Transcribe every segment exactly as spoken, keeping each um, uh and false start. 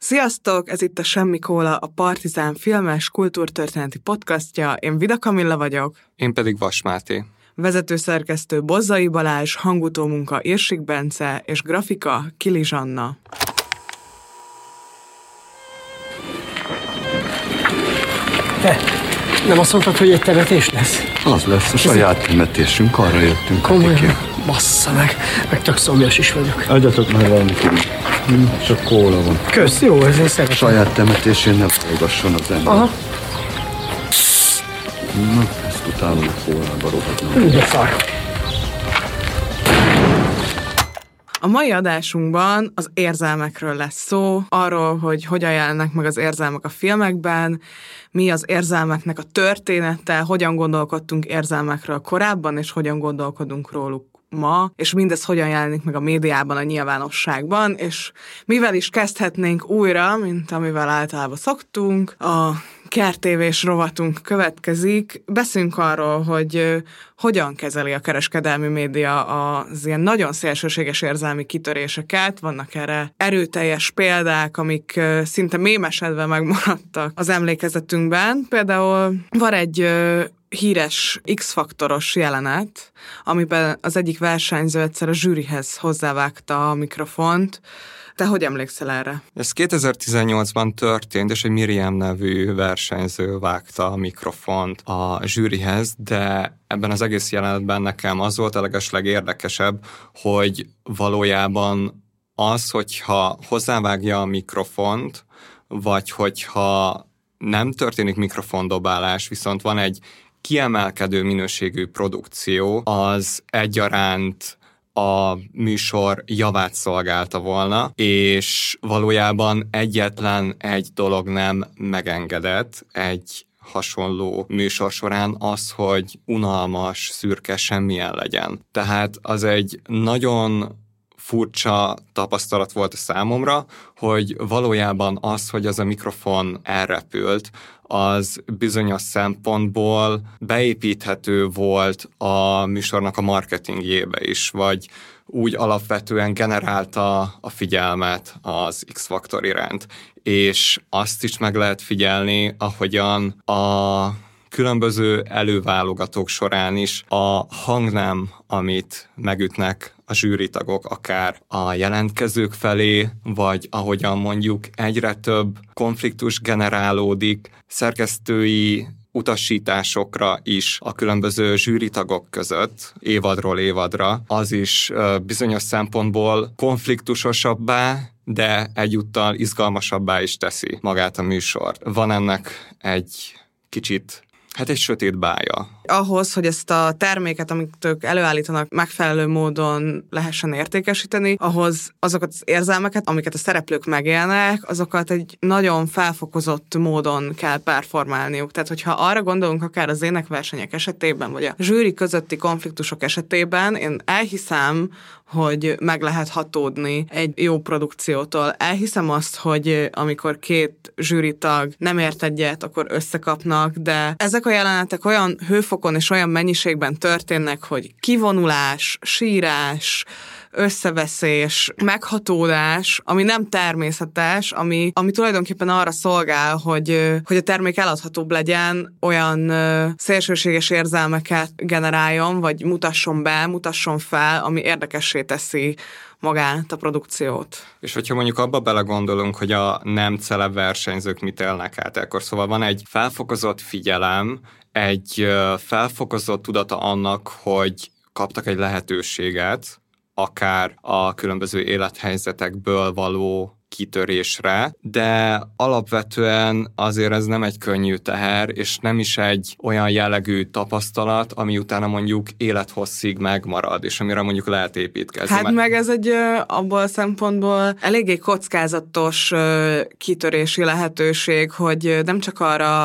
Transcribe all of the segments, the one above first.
Sziasztok! Ez itt a Semmi Kóla, a Partizán filmes kultúrtörténeti podcastja. Én Vida Kamilla vagyok. Én pedig Vas Máté. Vezetőszerkesztő Bozzai Balázs, hangutómunka Irsik Bence és grafika Kili Zsanna. Te, nem azt mondtad, hogy egy temetés lesz? Az lesz a saját temetésünk, arra jöttünk. Komolyan? Bassza meg, meg tök szomjas is vagyok. Adjatok már valamit, csak kóla van. Kösz, jó, ezért szeretem. Saját temetésén nem folygasson az ember. Aha. Na, ezt utálom a kólába rohadnom. De szar. A mai adásunkban az érzelmekről lesz szó, arról, hogy hogyan jelennek meg az érzelmek a filmekben, mi az érzelmeknek a története, hogyan gondolkodtunk érzelmekről korábban, és hogyan gondolkodunk róluk ma, és mindez hogyan jelenik meg a médiában, a nyilvánosságban, és mivel is kezdhetnénk újra, mint amivel általában szoktunk, a kertévés rovatunk következik. Beszélünk arról, hogy hogyan kezeli a kereskedelmi média az ilyen nagyon szélsőséges érzelmi kitöréseket. Vannak erre erőteljes példák, amik szinte mémesedve megmaradtak az emlékezetünkben. Például van egy híres X-faktoros jelenet, amiben az egyik versenyző egyszer a zsűrihez hozzávágta a mikrofont. Te hogy emlékszel erre? Ez kétezer-tizennyolcban történt, és egy Miriam nevű versenyző vágta a mikrofont a zsűrihez, de ebben az egész jelenetben nekem az volt a legeslegérdekesebb, hogy valójában az, hogyha hozzávágja a mikrofont, vagy hogyha nem történik mikrofondobálás, viszont van egy kiemelkedő minőségű produkció, az egyaránt a műsor javát szolgálta volna, és valójában egyetlen egy dolog nem megengedett egy hasonló műsor során, az, hogy unalmas, szürke semmilyen legyen. Tehát az egy nagyon furcsa tapasztalat volt a számomra, hogy valójában az, hogy az a mikrofon elrepült, az bizonyos szempontból beépíthető volt a műsornak a marketingjébe is, vagy úgy alapvetően generálta a figyelmet az X-faktor iránt. És azt is meg lehet figyelni, ahogyan a különböző előválogatók során is a hangnám, amit megütnek a zsűritagok, akár a jelentkezők felé, vagy ahogyan mondjuk egyre több konfliktus generálódik szerkesztői utasításokra is a különböző zsűritagok között, évadról évadra, az is bizonyos szempontból konfliktusosabbá, de egyúttal izgalmasabbá is teszi magát a műsort. Van ennek egy kicsit Hát egy sötét bája. Ahhoz, hogy ezt a terméket, amit ők előállítanak, megfelelő módon lehessen értékesíteni, ahhoz azokat az érzelmeket, amiket a szereplők megélnek, azokat egy nagyon felfokozott módon kell performálniuk. Tehát, hogyha arra gondolunk akár az énekversenyek esetében, vagy a zsűri közötti konfliktusok esetében, én elhiszem, hogy meg lehet hatódni egy jó produkciótól. Elhiszem azt, hogy amikor két zsűritag nem ért egyet, akkor összekapnak, de ezek a jelenetek olyan hőfokon és olyan mennyiségben történnek, hogy kivonulás, sírás, összeveszés, meghatódás, ami nem természetes, ami, ami tulajdonképpen arra szolgál, hogy, hogy a termék eladhatóbb legyen, olyan szélsőséges érzelmeket generáljon, vagy mutasson be, mutasson fel, ami érdekessé teszi magát a produkciót. És hogyha mondjuk abba belegondolunk, hogy a nem celeb versenyzők mit élnek át, akkor szóval van egy felfokozott figyelem, egy felfokozott tudata annak, hogy kaptak egy lehetőséget, akár a különböző élethelyzetekből való kitörésre, de alapvetően azért ez nem egy könnyű teher, és nem is egy olyan jellegű tapasztalat, ami utána mondjuk élethosszig megmarad, és amire mondjuk lehet építkezni. Hát meg ez egy abból a szempontból eléggé kockázatos kitörési lehetőség, hogy nem csak arra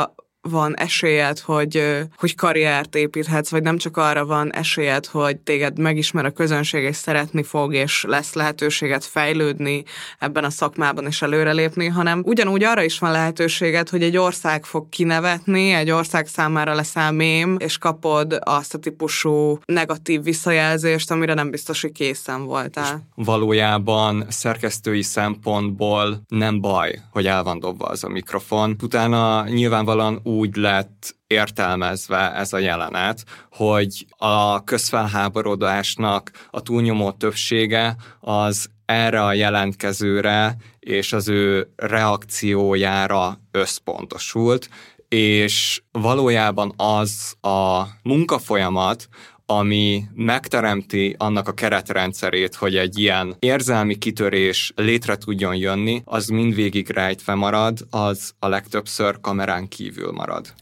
van esélyed, hogy, hogy karriert építhetsz, vagy nem csak arra van esélyed, hogy téged megismer a közönség, és szeretni fog, és lesz lehetőséged fejlődni ebben a szakmában és előrelépni, hanem ugyanúgy arra is van lehetőséged, hogy egy ország fog kinevetni, egy ország számára leszel mém, és kapod azt a típusú negatív visszajelzést, amire nem biztos, hogy készen voltál. És valójában szerkesztői szempontból nem baj, hogy el van dobva az a mikrofon. Utána nyilvánvalóan úgy lett értelmezve ez a jelenet, hogy a közfelháborodásnak a túlnyomó többsége az erre a jelentkezőre és az ő reakciójára összpontosult, és valójában az a munkafolyamat, ami megteremti annak a keretrendszerét, hogy egy ilyen érzelmi kitörés létre tudjon jönni, az mindvégig rejtve marad, az a legtöbbször kamerán kívül marad.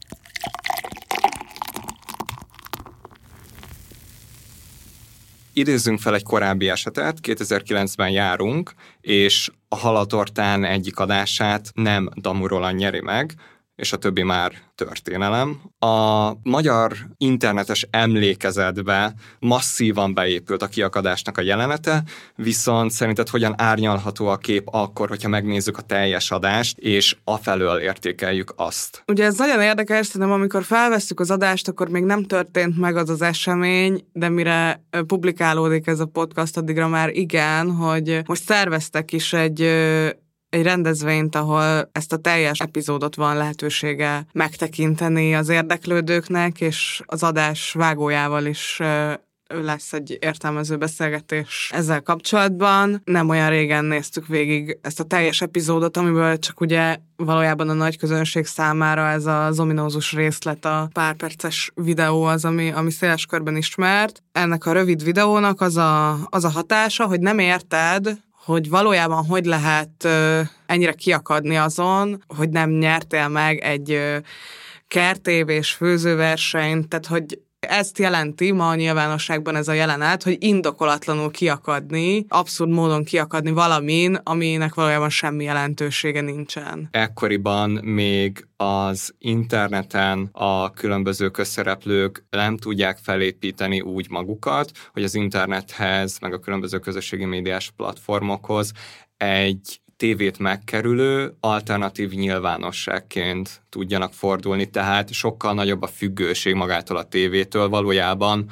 Idézzünk fel egy korábbi esetet, kétezer-kilencben járunk, és a Halatortán egyik adását nem Damu Roland nyeri meg, és a többi már történelem. A magyar internetes emlékezetbe masszívan beépült a kiakadásnak a jelenete, viszont szerinted hogyan árnyalható a kép akkor, hogyha megnézzük a teljes adást, és afelől értékeljük azt? Ugye ez nagyon érdekes, szerintem amikor felvesszük az adást, akkor még nem történt meg az az esemény, de mire publikálódik ez a podcast, addigra már igen, hogy most szerveztek is egy egy rendezvényt, ahol ezt a teljes epizódot van lehetősége megtekinteni az érdeklődőknek, és az adás vágójával is lesz egy értelmező beszélgetés ezzel kapcsolatban. Nem olyan régen néztük végig ezt a teljes epizódot, amiből csak ugye valójában a nagy közönség számára ez az ominózus részlet, a pár perces videó az, ami, ami széles körben ismert. Ennek a rövid videónak az a, az a hatása, hogy nem érted, hogy valójában hogy lehet uh, ennyire kiakadni azon, hogy nem nyertél meg egy uh, kertévés főzőversenyt, tehát hogy ezt jelenti ma a nyilvánosságban ez a jelenet, hogy indokolatlanul kiakadni, abszurd módon kiakadni valamin, aminek valójában semmi jelentősége nincsen. Ekkoriban még az interneten a különböző közszereplők nem tudják felépíteni úgy magukat, hogy az internethez, meg a különböző közösségi médiás platformokhoz egy tévét megkerülő alternatív nyilvánosságként tudjanak fordulni, tehát sokkal nagyobb a függőség magától a tévétől. Valójában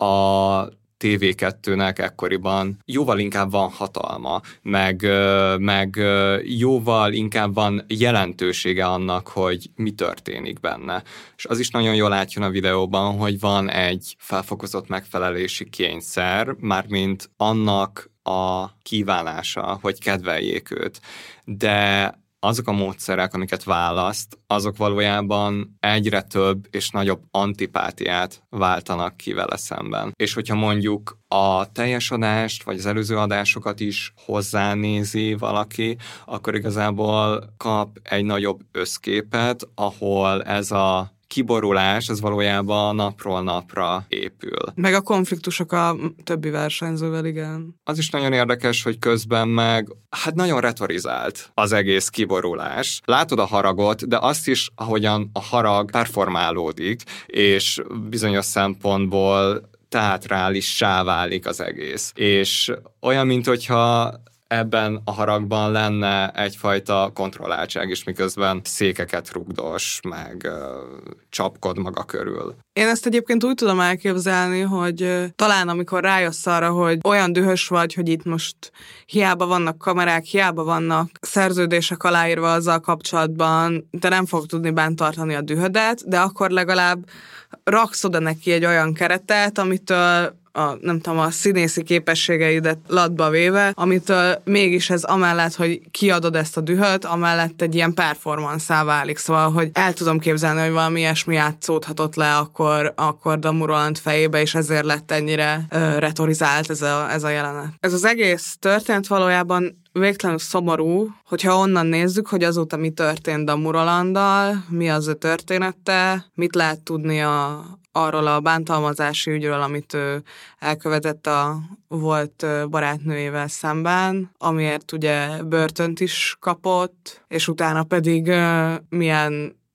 a té vé kettőnek ekkoriban jóval inkább van hatalma, meg, meg jóval inkább van jelentősége annak, hogy mi történik benne. És az is nagyon jól átjön a videóban, hogy van egy felfokozott megfelelési kényszer, mármint annak a kívánása, hogy kedveljék őt. De azok a módszerek, amiket választ, azok valójában egyre több és nagyobb antipátiát váltanak ki vele szemben. És hogyha mondjuk a teljes adást, vagy az előző adásokat is hozzánézi valaki, akkor igazából kap egy nagyobb összképet, ahol ez a kiborulás, az valójában napról napra épül. Meg a konfliktusok a többi versenyzővel, igen. Az is nagyon érdekes, hogy közben meg hát nagyon retorizált az egész kiborulás. Látod a haragot, de azt is, ahogyan a harag performálódik, és bizonyos szempontból teatrálissá válik az egész. És olyan, mint hogyha ebben a haragban lenne egyfajta kontrolláltság is, miközben székeket rugdos, meg uh, csapkod maga körül. Én ezt egyébként úgy tudom elképzelni, hogy uh, talán amikor rájössz arra, hogy olyan dühös vagy, hogy itt most hiába vannak kamerák, hiába vannak szerződések aláírva azzal kapcsolatban, de nem fog tudni bent tartani a dühödet, de akkor legalább raksz oda neki egy olyan keretet, amitől a, nem tudom, a színészi képességeidet latba véve, amitől mégis ez amellett, hogy kiadod ezt a dühöt, amellett egy ilyen performance-szá válik. Szóval, hogy el tudom képzelni, hogy valami ilyesmi játszódhatott le akkor, akkor Damu Roland fejébe, és ezért lett ennyire ö, retorizált ez a, ez a jelenet. Ez az egész történet valójában végtelenül szomorú, hogyha onnan nézzük, hogy azóta mi történt Damu Rolanddal, mi az ő története, mit lehet tudni a, arról a bántalmazási ügyről, amit ő elkövetett a volt barátnőjével szemben, amiért ugye börtönt is kapott, és utána pedig uh, milyen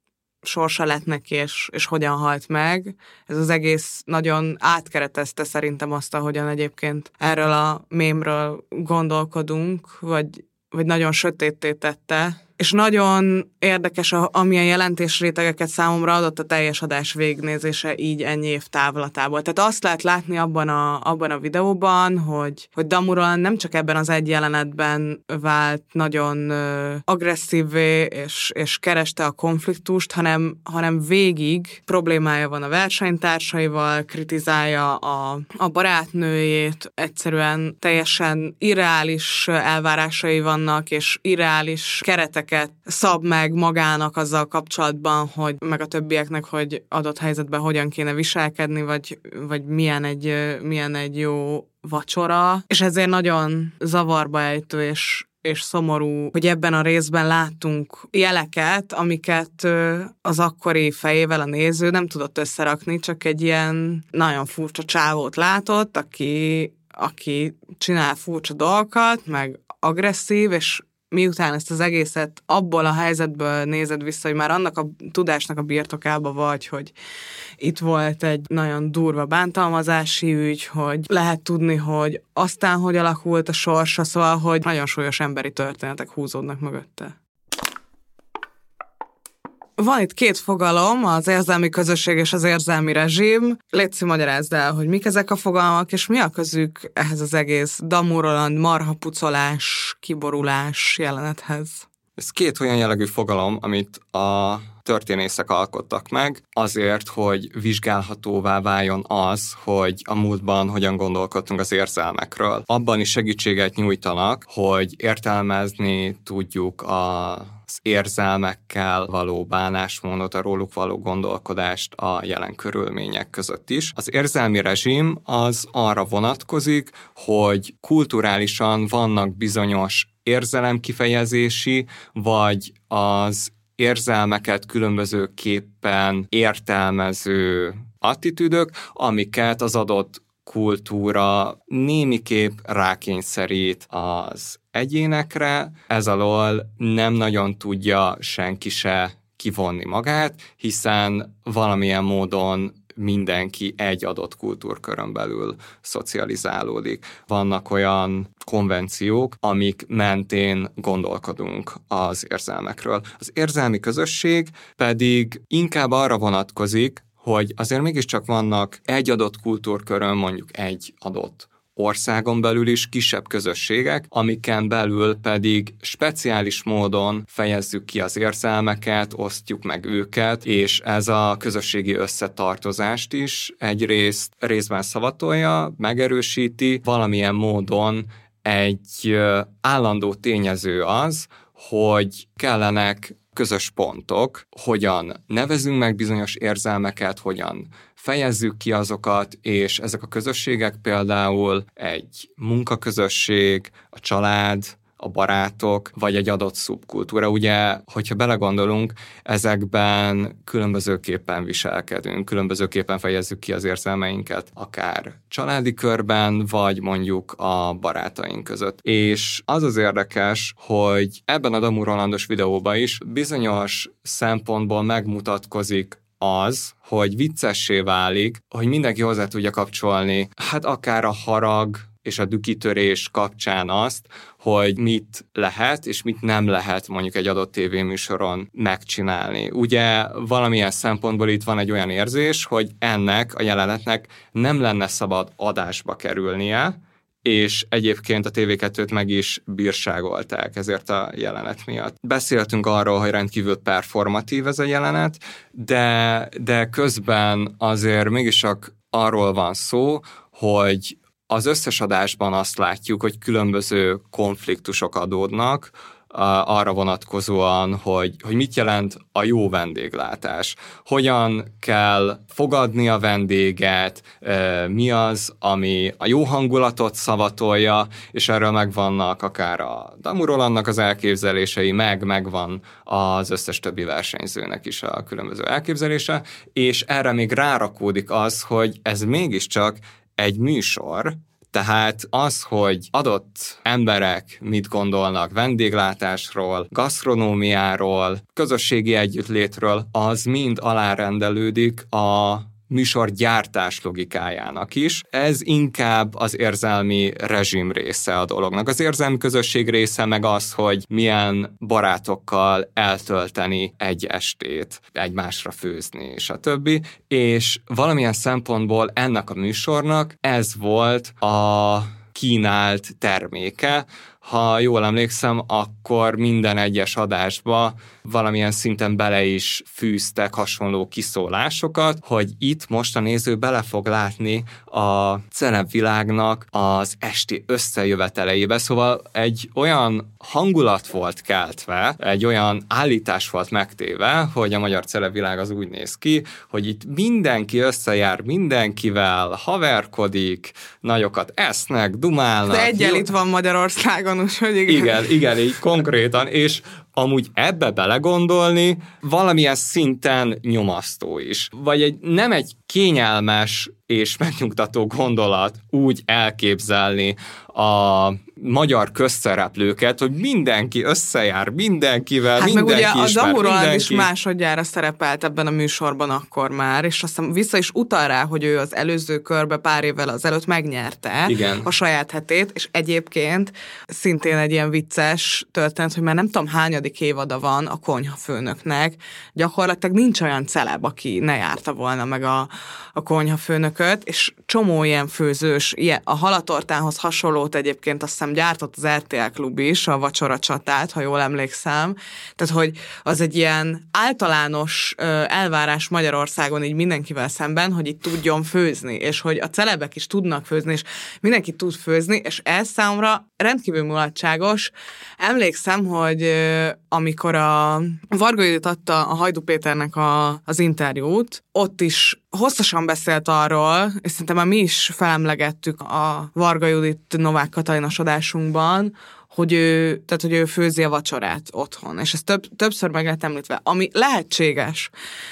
sorsa lett neki, és, és hogyan halt meg. Ez az egész nagyon átkeretezte szerintem azt, ahogyan egyébként erről a mémről gondolkodunk, vagy, vagy nagyon sötétté tette. És nagyon érdekes, amilyen jelentésrétegeket számomra adott a teljes adás végignézése így ennyi év távlatából. Tehát azt lehet látni abban a, abban a videóban, hogy, hogy Damu Roland nem csak ebben az egy jelenetben vált nagyon uh, agresszívvé, és, és kereste a konfliktust, hanem, hanem végig problémája van a versenytársaival, kritizálja a, a barátnőjét, egyszerűen teljesen irreális elvárásai vannak, és irreális keretek szab meg magának azzal kapcsolatban, hogy meg a többieknek, hogy adott helyzetben hogyan kéne viselkedni, vagy, vagy milyen, egy, milyen egy jó vacsora. És ezért nagyon zavarba ejtő és, és szomorú, hogy ebben a részben láttunk jeleket, amiket az akkori fejével a néző nem tudott összerakni, csak egy ilyen nagyon furcsa csávót látott, aki, aki csinál furcsa dolgokat, meg agresszív, és miután ezt az egészet abból a helyzetből nézed vissza, hogy már annak a tudásnak a birtokába vagy, hogy itt volt egy nagyon durva bántalmazási ügy, hogy lehet tudni, hogy aztán hogy alakult a sorsa, szóval, hogy nagyon súlyos emberi történetek húzódnak mögötte. Van itt két fogalom, az érzelmi közösség és az érzelmi rezsim. Léci, magyarázd el, hogy mik ezek a fogalmak, és mi a közük ehhez az egész Damu Roland marhapucolás, kiborulás jelenethez? Ez két olyan jellegű fogalom, amit a történészek alkottak meg, azért, hogy vizsgálhatóvá váljon az, hogy a múltban hogyan gondolkodtunk az érzelmekről. Abban is segítséget nyújtanak, hogy értelmezni tudjuk a az érzelmekkel való bánásmódot, a róluk való gondolkodást a jelen körülmények között is. Az érzelmi rezsim az arra vonatkozik, hogy kulturálisan vannak bizonyos érzelemkifejezési, vagy az érzelmeket különbözőképpen értelmező attitűdök, amiket az adott kultúra némiképp rákényszerít az egyénekre, ez alól nem nagyon tudja senki se kivonni magát, hiszen valamilyen módon mindenki egy adott kultúrkörön belül szocializálódik. Vannak olyan konvenciók, amik mentén gondolkodunk az érzelmekről. Az érzelmi közösség pedig inkább arra vonatkozik, hogy azért mégiscsak vannak egy adott kultúrkörön, mondjuk egy adott országon belül is kisebb közösségek, amiken belül pedig speciális módon fejezzük ki az érzelmeket, osztjuk meg őket, és ez a közösségi összetartozást is egyrészt részben szavatolja, megerősíti, valamilyen módon egy állandó tényező az, hogy kellenek közös pontok, hogyan nevezünk meg bizonyos érzelmeket, hogyan fejezzük ki azokat, és ezek a közösségek például egy munkaközösség, a család, a barátok, vagy egy adott szubkultúra. Ugye, hogyha belegondolunk, ezekben különbözőképpen viselkedünk, különbözőképpen fejezzük ki az érzelmeinket, akár családi körben, vagy mondjuk a barátaink között. És az az érdekes, hogy ebben a Damu Rolandos videóban is bizonyos szempontból megmutatkozik az, hogy viccessé válik, hogy mindenki hozzá tudja kapcsolni, hát akár a harag és a dükitörés kapcsán azt, hogy mit lehet és mit nem lehet mondjuk egy adott tévéműsoron megcsinálni. Ugye valamilyen szempontból itt van egy olyan érzés, hogy ennek a jelenetnek nem lenne szabad adásba kerülnie, és egyébként a té vé kettőt meg is bírságolták ezért a jelenet miatt. Beszéltünk arról, hogy rendkívül performatív ez a jelenet, de, de közben azért mégis csak arról van szó, hogy az összes adásban azt látjuk, hogy különböző konfliktusok adódnak, arra vonatkozóan, hogy, hogy mit jelent a jó vendéglátás. Hogyan kell fogadni a vendéget, mi az, ami a jó hangulatot szavatolja, és erről megvannak akár a Damu Rolandnak az elképzelései, meg megvan az összes többi versenyzőnek is a különböző elképzelése, és erre még rárakódik az, hogy ez mégiscsak egy műsor, Tehát az, hogy adott emberek mit gondolnak vendéglátásról, gasztronómiáról, közösségi együttlétről, az mind alárendelődik a műsorgyártás logikájának is. Ez inkább az érzelmi rezsim része a dolognak. Az érzelmi közösség része meg az, hogy milyen barátokkal eltölteni egy estét, egymásra főzni, stb. És valamilyen szempontból ennek a műsornak ez volt a kínált terméke. Ha jól emlékszem, akkor minden egyes adásba valamilyen szinten bele is fűztek hasonló kiszólásokat, hogy itt most a néző bele fog látni a celebvilágnak az esti összejöveteleibe. Szóval egy olyan hangulat volt keltve, egy olyan állítás volt megtéve, hogy a magyar celebvilág az úgy néz ki, hogy itt mindenki összejár mindenkivel, haverkodik, nagyokat esznek, dumálnak. De egyel itt van Magyarországon, úgyhogy igen. Igen, igen, így konkrétan, és amúgy ebbe belegondolni valamilyen szinten nyomasztó is. Vagy egy, nem egy kényelmes és megnyugtató gondolat úgy elképzelni a magyar közszereplőket, hogy mindenki összejár mindenkivel, hát mindenki meg ugye ismer a Damu Roland mindenki. is másodjára szerepelt ebben a műsorban akkor már, és aztán vissza is utal rá, hogy ő az előző körbe pár évvel azelőtt megnyerte Igen. a saját hetét, és egyébként szintén egy ilyen vicces történet, hogy már nem tudom hányadik évada van a konyhafőnöknek, gyakorlatilag nincs olyan celeb, aki ne járta volna meg a, a konyhafőnököt, és csomó ilyen főzős, ilyen, a halatortához hasonlót egyébként azt hiszem gyártott az er té el Klub is, a Vacsora csatát, ha jól emlékszem. Tehát, hogy az egy ilyen általános ö, elvárás Magyarországon így mindenkivel szemben, hogy itt tudjon főzni, és hogy a celebek is tudnak főzni, és mindenki tud főzni, és ez számomra rendkívül mulatságos. Emlékszem, hogy ö, amikor a Varga Judit adta a Hajdú Péternek a, az interjút, ott is hosszasan beszélt arról, és szerintem már mi is felemlegettük a Varga Judit Novák Katalinos adásunkban, hogy ő, tehát, hogy ő főzi a vacsorát otthon. És ez több, többször meg lett említve, ami lehetséges,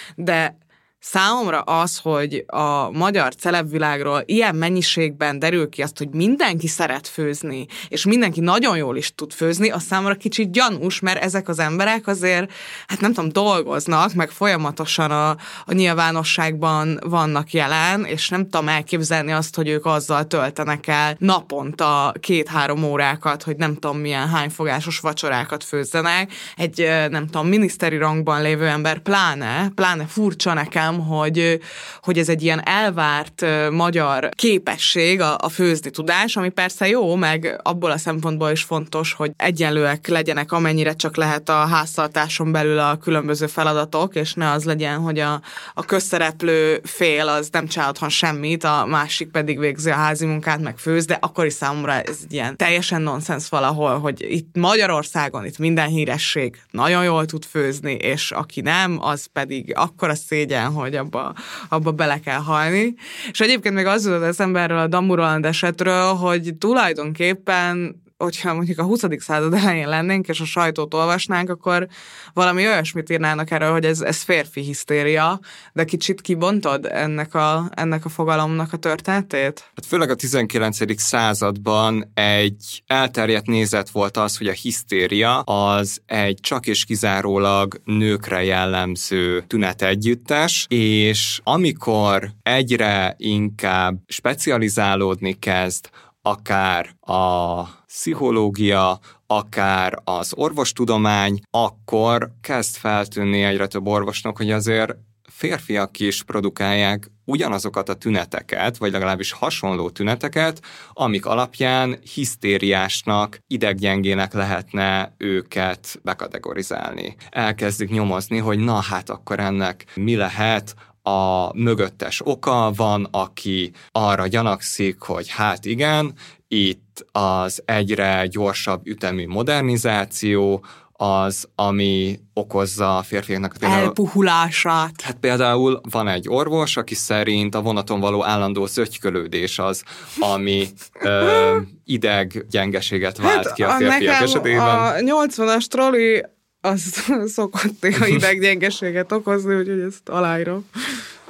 de számomra az, hogy a magyar celebvilágról ilyen mennyiségben derül ki azt, hogy mindenki szeret főzni, és mindenki nagyon jól is tud főzni, az számomra kicsit gyanús, mert ezek az emberek azért, hát nem tudom, dolgoznak, meg folyamatosan a, a nyilvánosságban vannak jelen, és nem tudom elképzelni azt, hogy ők azzal töltenek el naponta két-három órákat, hogy nem tudom milyen hányfogásos vacsorákat főzzenek. Egy, nem tudom, miniszteri rangban lévő ember pláne, pláne furcsa nekem, Hogy, hogy ez egy ilyen elvárt uh, magyar képesség, a, a főzni tudás, ami persze jó, meg abból a szempontból is fontos, hogy egyenlőek legyenek, amennyire csak lehet a háztartáson belül a különböző feladatok, és ne az legyen, hogy a, a közszereplő fél az nem csinál otthon semmit, a másik pedig végzi a házi munkát, meg főz, de akkor is számomra ez egy ilyen teljesen nonsens valahol, hogy itt Magyarországon, itt minden híresség nagyon jól tud főzni, és aki nem, az pedig akkora szégyen, hogy abba, abba bele kell halni. És egyébként még az jutott eszembe erről a Damu Roland esetről, hogy tulajdonképpen, hogyha mondjuk a huszadik század elején lennénk, és a sajtót olvasnánk, akkor valami olyasmit írnának erről, hogy ez, ez férfi hisztéria, de kicsit kibontod ennek a, ennek a fogalomnak a történetét? Hát főleg a tizenkilencedik században egy elterjedt nézet volt az, hogy a hisztéria az egy csak és kizárólag nőkre jellemző tünetegyüttes, és amikor egyre inkább specializálódni kezd, akár a pszichológia, akár az orvostudomány, akkor kezd feltűnni egyre több orvosnak, hogy azért férfiak is produkálják ugyanazokat a tüneteket, vagy legalábbis hasonló tüneteket, amik alapján hisztériásnak, ideggyengének lehetne őket bekategorizálni. Elkezdik nyomozni, hogy na hát akkor ennek mi lehet a mögöttes oka, van, aki arra gyanakszik, hogy hát igen, itt az egyre gyorsabb ütemű modernizáció, az, ami okozza a férfiaknak a elpuhulását. Hát például van egy orvos, aki szerint a vonaton való állandó szögykölődés az, ami ö, ideggyengeséget vált hát ki a férfiak esetében. A nyolcvanas troli az szokott néha ideggyengeséget okozni, úgyhogy ezt aláírom.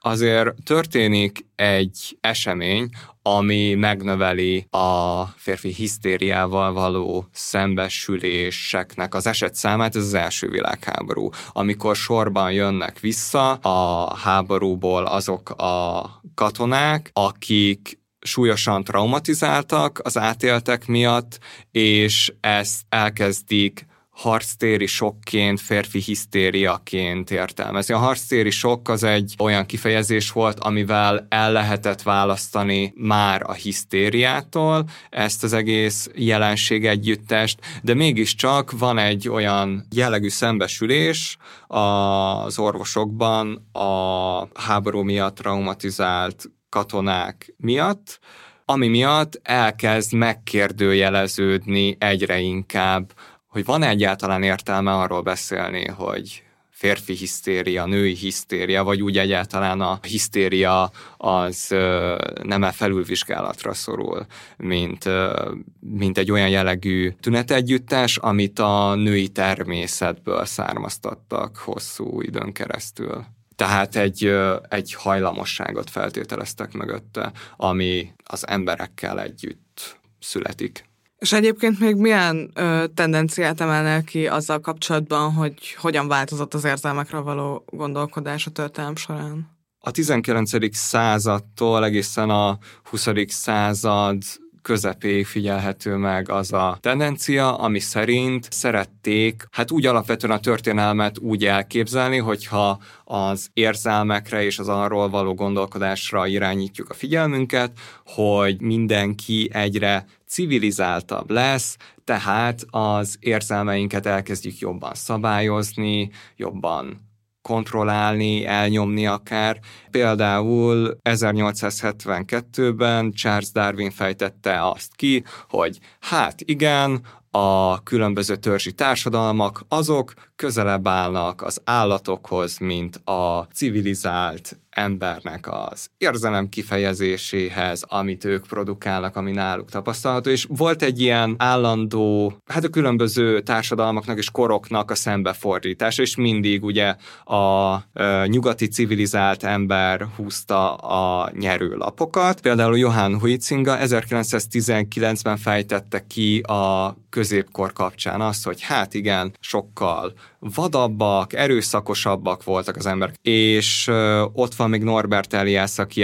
azért történik egy esemény, ami megnöveli a férfi hisztériával való szembesüléseknek az esetszámát, ez az első világháború. Amikor sorban jönnek vissza a háborúból azok a katonák, akik súlyosan traumatizáltak az átéltek miatt, és ezt elkezdik harctéri sokként, férfi hisztériaként értelmezni. A harctéri sokk az egy olyan kifejezés volt, amivel el lehetett választani már a hisztériától ezt az egész jelenség együttest, de mégiscsak van egy olyan jellegű szembesülés az orvosokban a háború miatt traumatizált katonák miatt, ami miatt elkezd megkérdőjeleződni egyre inkább, hogy van egyáltalán értelme arról beszélni, hogy férfi hisztéria, női hisztéria, vagy úgy egyáltalán a hisztéria az nem-e felülvizsgálatra szorul, mint, mint egy olyan jellegű tünetegyüttes, amit a női természetből származtattak hosszú időn keresztül. Tehát egy, egy hajlamosságot feltételeztek mögötte, ami az emberekkel együtt születik. És egyébként még milyen ö, tendenciát emelnél ki azzal kapcsolatban, hogy hogyan változott az érzelmekről való gondolkodás a történelem során? A tizenkilencedik századtól egészen a huszadik század közepéig figyelhető meg az a tendencia, ami szerint szerették, hát úgy alapvetően a történelmet úgy elképzelni, hogyha az érzelmekre és az arról való gondolkodásra irányítjuk a figyelmünket, hogy mindenki egyre civilizáltabb lesz, tehát az érzelmeinket elkezdjük jobban szabályozni, jobban kontrollálni, elnyomni akár. Például ezernyolcszázhetvenkettőben Charles Darwin fejtette azt ki, hogy hát igen, a különböző törzsi társadalmak azok közelebb állnak az állatokhoz, mint a civilizált embernek az érzelem kifejezéséhez, amit ők produkálnak, ami náluk tapasztalható, és volt egy ilyen állandó, hát a különböző társadalmaknak és koroknak a szembefordítása, és mindig ugye a e, nyugati civilizált ember húzta a nyerőlapokat. Például Johann Huizinga ezerkilencszáztizenkilencben fejtette ki a középkor kapcsán azt, hogy hát igen, sokkal vadabbak, erőszakosabbak voltak az emberek. És ö, ott van még Norbert Elias, aki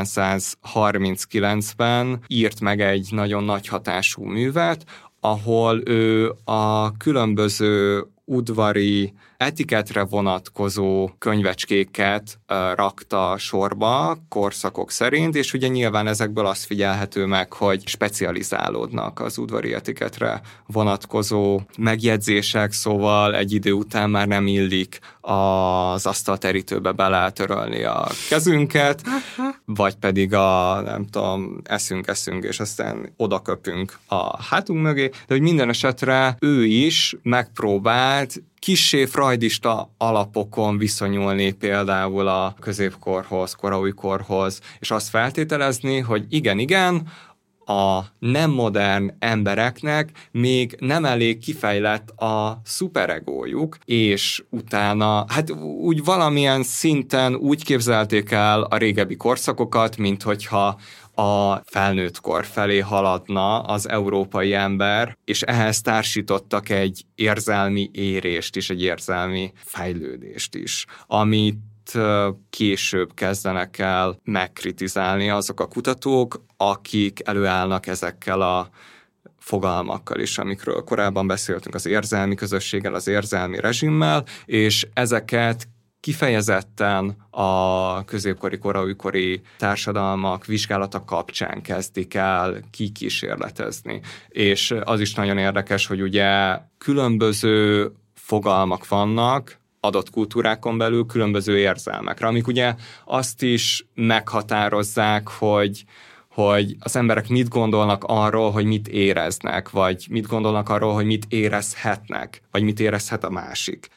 ezerkilencszázharminckilencben írt meg egy nagyon nagy hatású művet, ahol ő a különböző udvari etiketre vonatkozó könyvecskéket uh, rakta sorba korszakok szerint, és ugye nyilván ezekből azt figyelhető meg, hogy specializálódnak az udvari etiketre vonatkozó megjegyzések, szóval egy idő után már nem illik az asztalterítőbe beletörölni a kezünket, vagy pedig a, nem tudom, eszünk, eszünk, és aztán odaköpünk a hátunk mögé, de hogy minden esetre ő is megpróbált kissé freudista alapokon viszonyulni például a középkorhoz, koraújkorhoz, és azt feltételezni, hogy igen, igen, a nem modern embereknek még nem elég kifejlett a szuperegójuk, és utána, hát úgy valamilyen szinten úgy képzelték el a régebbi korszakokat, mint hogyha a felnőtt kor felé haladna az európai ember, és ehhez társítottak egy érzelmi érést is, egy érzelmi fejlődést is, amit később kezdenek el megkritizálni azok a kutatók, akik előállnak ezekkel a fogalmakkal is, amikről korábban beszéltünk, az érzelmi közösséggel, az érzelmi rezsimmel, és ezeket kifejezetten a középkori, koraújkori társadalmak vizsgálata kapcsán kezdik el kikísérletezni. És az is nagyon érdekes, hogy ugye különböző fogalmak vannak, adott kultúrákon belül különböző érzelmekre, amik ugye azt is meghatározzák, hogy hogy az emberek mit gondolnak arról, hogy mit éreznek, vagy mit gondolnak arról, hogy mit érezhetnek, vagy mit érezhet a másik.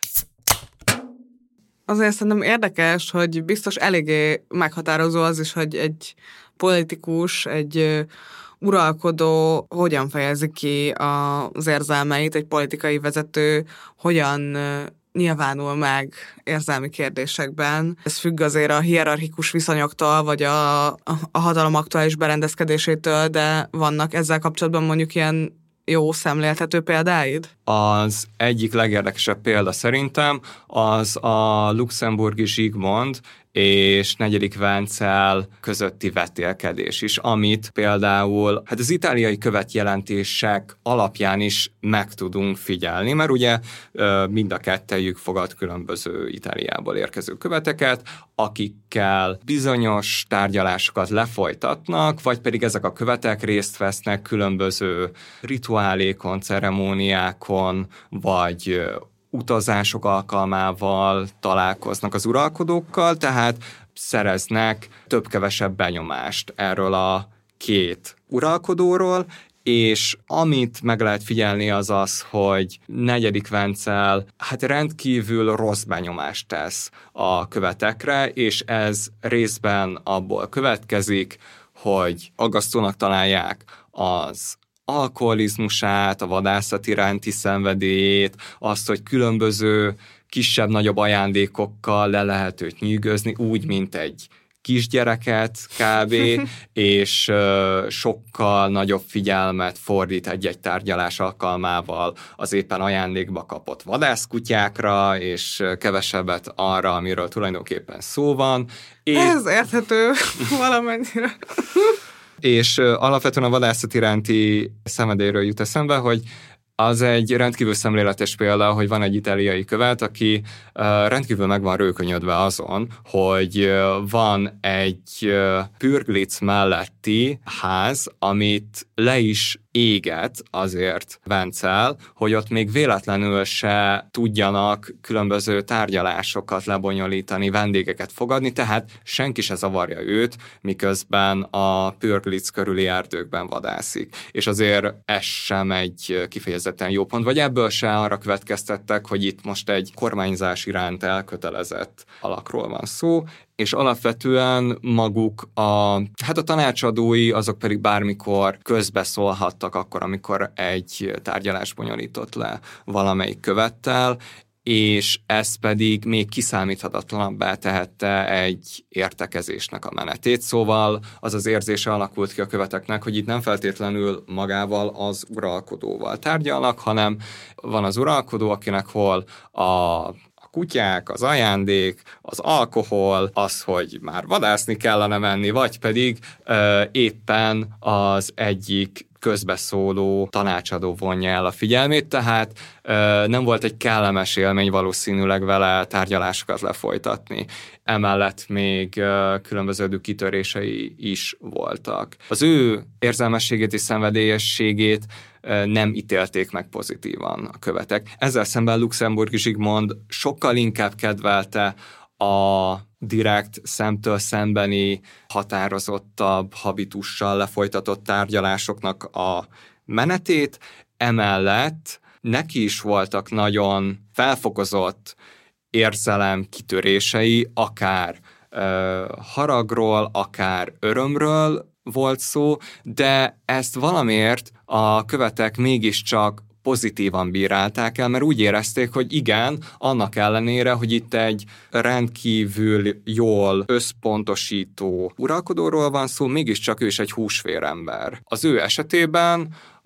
Azért szerintem érdekes, hogy biztos eléggé meghatározó az is, hogy egy politikus, egy uralkodó hogyan fejezi ki az érzelmeit, egy politikai vezető hogyan nyilvánul meg érzelmi kérdésekben. Ez függ azért a hierarchikus viszonyoktól, vagy a, a, a hatalom aktuális berendezkedésétől, de vannak ezzel kapcsolatban mondjuk ilyen jó szemléltető példáid? Az egyik legérdekesebb példa szerintem az a luxemburgi Zsigmond és negyedik Vencel közötti vetélkedés is, amit például hát az itáliai követjelentések alapján is meg tudunk figyelni, mert ugye mind a kettejük fogad különböző Itáliából érkező követeket, akikkel bizonyos tárgyalásokat lefolytatnak, vagy pedig ezek a követek részt vesznek különböző rituálékon, ceremóniákon, vagy utazások alkalmával találkoznak az uralkodókkal, tehát szereznek több-kevesebb benyomást erről a két uralkodóról, és amit meg lehet figyelni az az, hogy negyedik Vencel hát rendkívül rossz benyomást tesz a követekre, és ez részben abból következik, hogy aggasztónak találják az alkoholizmusát, a vadászat iránti szenvedélyét, azt, hogy különböző kisebb-nagyobb ajándékokkal le lehet őt nyűgözni, úgy, mint egy kisgyereket kb., és uh, sokkal nagyobb figyelmet fordít egy-egy tárgyalás alkalmával az éppen ajándékba kapott vadászkutyákra, és kevesebbet arra, amiről tulajdonképpen szó van. És... Ez érthető valamennyire. És uh, alapvetően a vadászat iránti szenvedélyről jut eszembe, hogy az egy rendkívül szemléletes példa, hogy van egy itáliai követ, aki uh, rendkívül meg van rőkönyödve azon, hogy uh, van egy uh, Pürglitz melletti ház, amit le is éget azért Vencel, hogy ott még véletlenül se tudjanak különböző tárgyalásokat lebonyolítani, vendégeket fogadni, tehát senki se zavarja őt, miközben a Pürglitz körüli erdőkben vadászik. És azért ez sem egy kifejezetten jó pont, vagy ebből se arra következtettek, hogy itt most egy kormányzás iránt elkötelezett alakról van szó, és alapvetően maguk a, hát a tanácsadói, azok pedig bármikor közbeszólhattak akkor, amikor egy tárgyalás bonyolított le valamelyik követtel, és ez pedig még kiszámíthatatlanabbá tehette egy értekezésnek a menetét. Szóval az az érzése alakult ki a követeknek, hogy itt nem feltétlenül magával az uralkodóval tárgyalnak, hanem van az uralkodó, akinek hol a kutyák, az ajándék, az alkohol, az, hogy már vadászni kellene menni, vagy pedig ö, éppen az egyik közbeszóló tanácsadó vonja el a figyelmét, tehát ö, nem volt egy kellemes élmény valószínűleg vele tárgyalásokat lefolytatni. Emellett még ö, különböző kitörései is voltak. Az ő érzelmességét és szenvedélyességét ö, nem ítélték meg pozitívan a követek. Ezzel szemben Luxemburgi Zsigmond sokkal inkább kedvelte a direkt szemtől szembeni, határozottabb habitussal lefolytatott tárgyalásoknak a menetét, emellett neki is voltak nagyon felfokozott érzelem kitörései, akár ö, haragról, akár örömről volt szó, de ezt valamiért a követek mégiscsak pozitívan bírálták el, mert úgy érezték, hogy igen, annak ellenére, hogy itt egy rendkívül jól összpontosító uralkodóról van szó, mégiscsak ő is egy húsvérember. Az ő esetében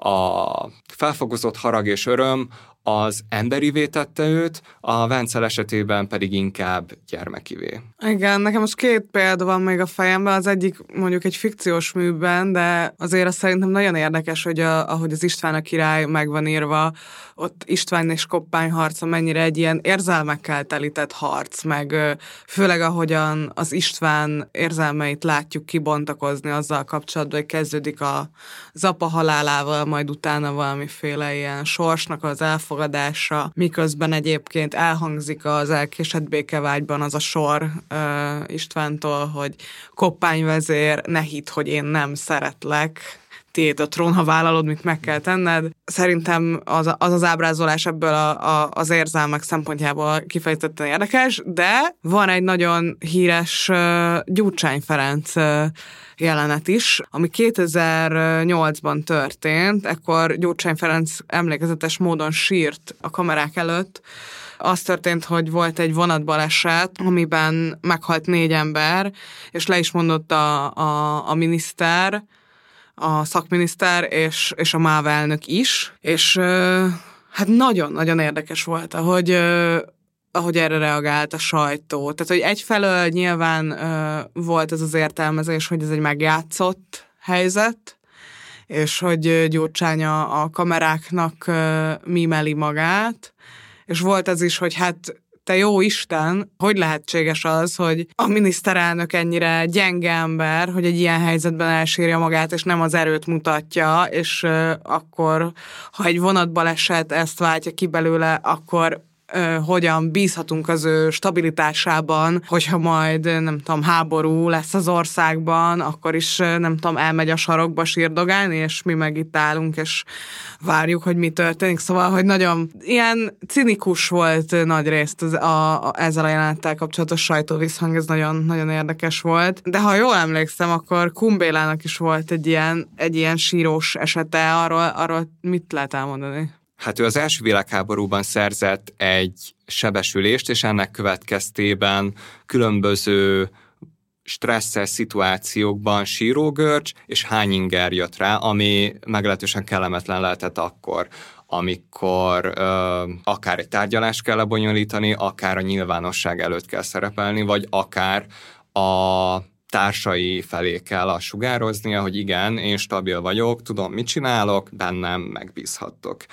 a felfokozott harag és öröm az emberivé tette őt, a Vencel esetében pedig inkább gyermekivé. Igen, nekem most két példa van még a fejemben, az egyik mondjuk egy fikciós műben, de azért azt szerintem nagyon érdekes, hogy a, ahogy az István a király meg van írva, ott István és Koppány harca mennyire egy ilyen érzelmekkel telített harc, meg főleg ahogyan az István érzelmeit látjuk kibontakozni azzal kapcsolatban, hogy kezdődik a, az apa halálával, majd utána valamiféle ilyen sorsnak az elfogadása, miközben egyébként elhangzik az elkésett békevágyban az a sor uh, Istvántól, hogy Koppány vezér, ne hidd, hogy én nem szeretlek, tiéd a trón, ha vállalod, mit meg kell tenned. Szerintem az az, az ábrázolás ebből a, a, az érzelmek szempontjából kifejezetten érdekes, de van egy nagyon híres uh, Gyurcsány Ferenc uh, jelenet is, ami kétezer-nyolcban történt, ekkor Gyurcsány Ferenc emlékezetes módon sírt a kamerák előtt, Az történt, hogy volt egy vonatbaleset, amiben meghalt négy ember, és le is mondott a, a, a miniszter, a szakminiszter és, és a MÁV elnök is, és hát nagyon-nagyon érdekes volt, ahogy, ahogy erre reagált a sajtó. Tehát, hogy egyfelől nyilván volt ez az értelmezés, hogy ez egy megjátszott helyzet, és hogy Gyurcsány a, a kameráknak mímeli magát, és volt ez is, hogy hát te jó Isten, hogy lehetséges az, hogy a miniszterelnök ennyire gyenge ember, hogy egy ilyen helyzetben elsírja magát, és nem az erőt mutatja, és uh, akkor, ha egy vonatbaleset ezt váltja ki belőle, akkor uh, hogyan bízhatunk az ő stabilitásában, hogyha majd, nem tudom, háború lesz az országban, akkor is, uh, nem tudom, elmegy a sarokba sírdogálni, és mi meg itt állunk, és várjuk, hogy mi történik. Szóval, hogy nagyon ilyen cinikus volt nagy részt az, a, a, ezzel a jelenettel kapcsolatos sajtóvízhang, ez nagyon, nagyon érdekes volt. De ha jól emlékszem, akkor Kumbélának is volt egy ilyen, egy ilyen sírós esete, arról, arról mit lehet elmondani? Hát ő az első világháborúban szerzett egy sebesülést, és ennek következtében különböző stresszes szituációkban sírógörcs és hányinger jött rá, ami meglehetősen kellemetlen lehetett akkor, amikor ö, akár egy tárgyalást kell lebonyolítani, akár a nyilvánosság előtt kell szerepelni, vagy akár a társai felé kell azt sugároznia, hogy igen, én stabil vagyok, tudom, mit csinálok, bennem megbízhattok.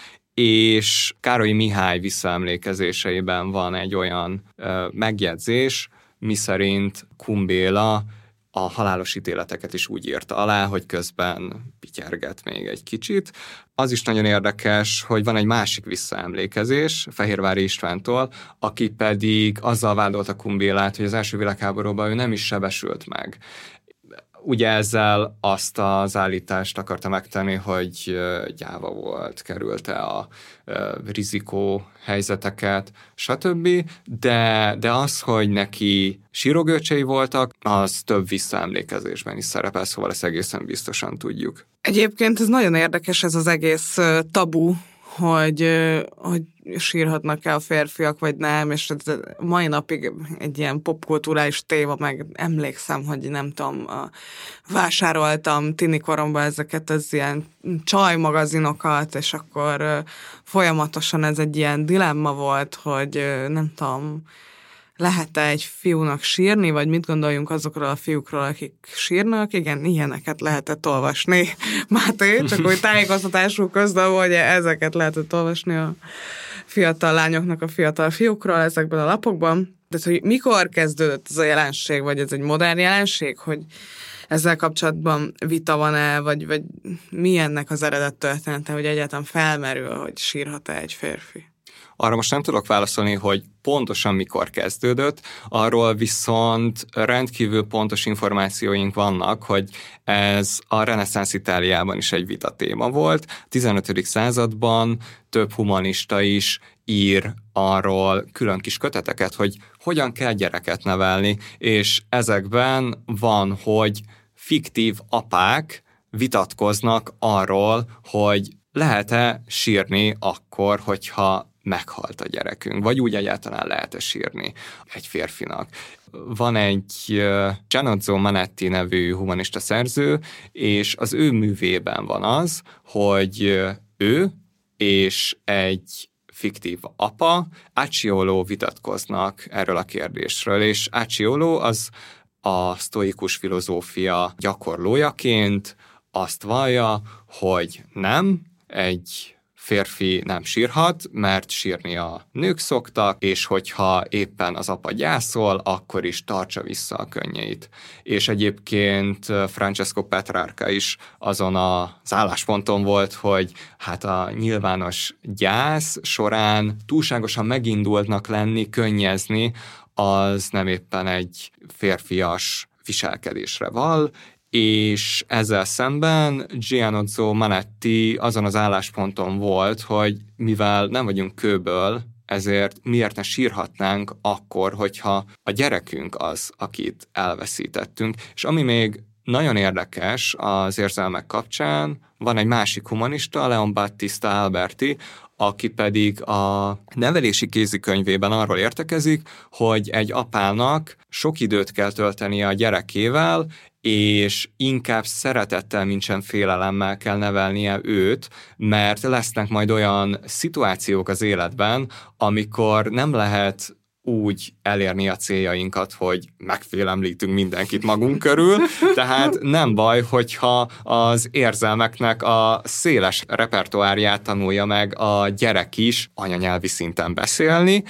És Károlyi Mihály visszaemlékezéseiben van egy olyan ö, megjegyzés, miszerint Kumbéla a halálos ítéleteket is úgy írta alá, hogy közben pityerget még egy kicsit. Az is nagyon érdekes, hogy van egy másik visszaemlékezés Fehérvári Istvántól, aki pedig azzal vádolta Kumbélát, hogy az első világháborúban ő nem is sebesült meg. Ugye ezzel azt az állítást akarta megtenni, hogy gyáva volt, kerülte a rizikó helyzeteket, stb. De, de az, hogy neki sírógörcsei voltak, az több visszaemlékezésben is szerepel, szóval ezt egészen biztosan tudjuk. Egyébként ez nagyon érdekes, ez az egész tabu, hogy, hogy sírhatnak-e a férfiak, vagy nem, és ez mai napig egy ilyen popkulturális téma, meg emlékszem, hogy nem tudom, vásároltam tini koromban ezeket az ilyen csajmagazinokat, és akkor folyamatosan ez egy ilyen dilemma volt, hogy nem tudom, lehet-e egy fiúnak sírni, vagy mit gondoljunk azokról a fiúkról, akik sírnak? Igen, ilyeneket lehetett olvasni. Máté, csak úgy tájékoztatású közben, hogy ezeket lehetett olvasni a fiatal lányoknak a fiatal fiúkról ezekben a lapokban. De hogy mikor kezdődött ez a jelenség, vagy ez egy modern jelenség, hogy ezzel kapcsolatban vita van-e, vagy, vagy mi ennek az eredet története, hogy egyáltalán felmerül, hogy sírhat-e egy férfi? Arra most nem tudok válaszolni, hogy pontosan mikor kezdődött, arról viszont rendkívül pontos információink vannak, hogy ez a reneszánsz Itáliában is egy vita téma volt. A tizenötödik században több humanista is ír arról külön kis köteteket, hogy hogyan kell gyereket nevelni, és ezekben van, hogy fiktív apák vitatkoznak arról, hogy lehet-e sírni akkor, hogyha meghalt a gyerekünk, vagy úgy egyáltalán lehet-e sírni egy férfinak. Van egy uh, Gianozzo Manetti nevű humanista szerző, és az ő művében van az, hogy uh, ő és egy fiktív apa, Acciolo vitatkoznak erről a kérdésről, és Acciolo az a sztoikus filozófia gyakorlójaként azt vallja, hogy nem, egy férfi nem sírhat, mert sírni a nők szoktak, és hogyha éppen az apa gyászol, akkor is tartsa vissza a könnyeit. És egyébként Francesco Petrarca is azon az állásponton volt, hogy hát a nyilvános gyász során túlságosan megindultnak lenni, könnyezni, az nem éppen egy férfias viselkedésre val, és ezzel szemben Gianozzo Manetti azon az állásponton volt, hogy mivel nem vagyunk kőből, ezért miért ne sírhatnánk akkor, hogyha a gyerekünk az, akit elveszítettünk. És ami még nagyon érdekes az érzelmek kapcsán, van egy másik humanista, Leon Battista Alberti, aki pedig a nevelési kézikönyvében arról értekezik, hogy egy apának sok időt kell töltenie a gyerekével, és inkább szeretettel, mintsem félelemmel kell nevelnie őt, mert lesznek majd olyan szituációk az életben, amikor nem lehet úgy elérni a céljainkat, hogy megfélemlítünk mindenkit magunk körül, tehát nem baj, hogyha az érzelmeknek a széles repertoárját tanulja meg a gyerek is anyanyelvi szinten beszélni,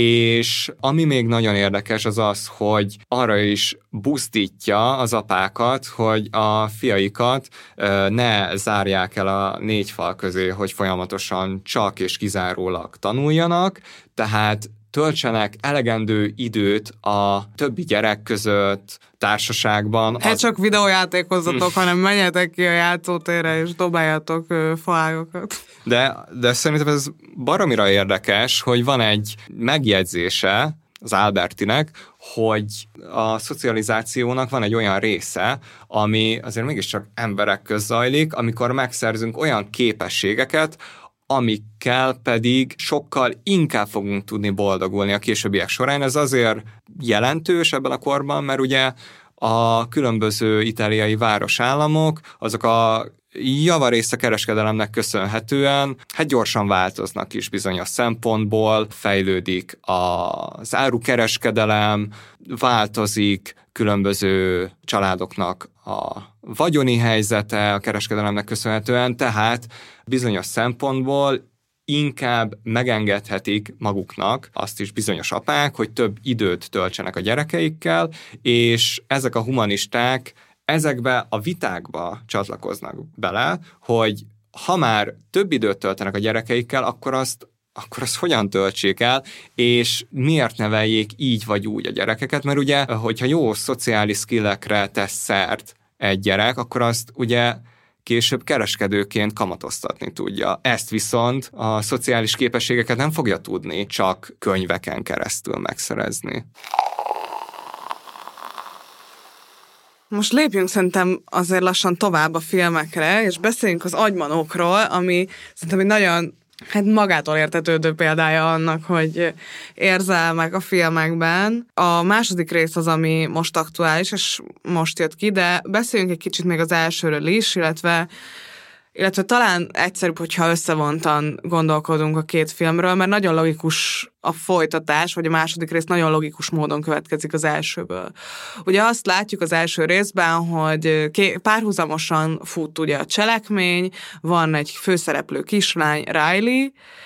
és ami még nagyon érdekes az az, hogy arra is buzdítja az apákat, hogy a fiaikat ne zárják el a négy fal közé, hogy folyamatosan csak és kizárólag tanuljanak, tehát töltsenek elegendő időt a többi gyerek között, társaságban. Hát az... csak videójátékozzatok, hanem menjetek ki a játszótérre, és dobáljatok faágokat. De, de szerintem ez baromira érdekes, hogy van egy megjegyzése az Albertinek, hogy a szocializációnak van egy olyan része, ami azért mégiscsak emberek közt zajlik, amikor megszerzünk olyan képességeket, amikkel pedig sokkal inkább fogunk tudni boldogulni a későbbiek során. Ez azért jelentős ebben a korban, mert ugye a különböző itáliai városállamok, azok a javarészt a kereskedelemnek köszönhetően, hát gyorsan változnak is bizonyos szempontból, fejlődik az árukereskedelem, változik különböző családoknak a vagyoni helyzete a kereskedelemnek köszönhetően, tehát bizonyos szempontból inkább megengedhetik maguknak azt is bizonyos apák, hogy több időt töltsenek a gyerekeikkel, és ezek a humanisták ezekbe a vitákba csatlakoznak bele, hogy ha már több időt töltenek a gyerekeikkel, akkor azt akkor azt hogyan töltsék el, és miért neveljék így vagy úgy a gyerekeket, mert ugye, hogyha jó szociális skillekre tesz szert egy gyerek, akkor azt ugye később kereskedőként kamatoztatni tudja. Ezt viszont a szociális képességeket nem fogja tudni csak könyveken keresztül megszerezni. Most lépjünk szerintem azért lassan tovább a filmekre, és beszéljünk az agymanókról, ami szerintem egy nagyon hát magától értetődő példája annak, hogy érzelmek a filmekben. A második rész az, ami most aktuális, és most jött ki, de beszéljünk egy kicsit még az elsőről is, illetve illetve talán egyszerűbb, hogyha összevontan gondolkodunk a két filmről, mert nagyon logikus a folytatás, vagy a második rész nagyon logikus módon következik az elsőből. Ugye azt látjuk az első részben, hogy párhuzamosan fut ugye a cselekmény, van egy főszereplő kislány, Riley,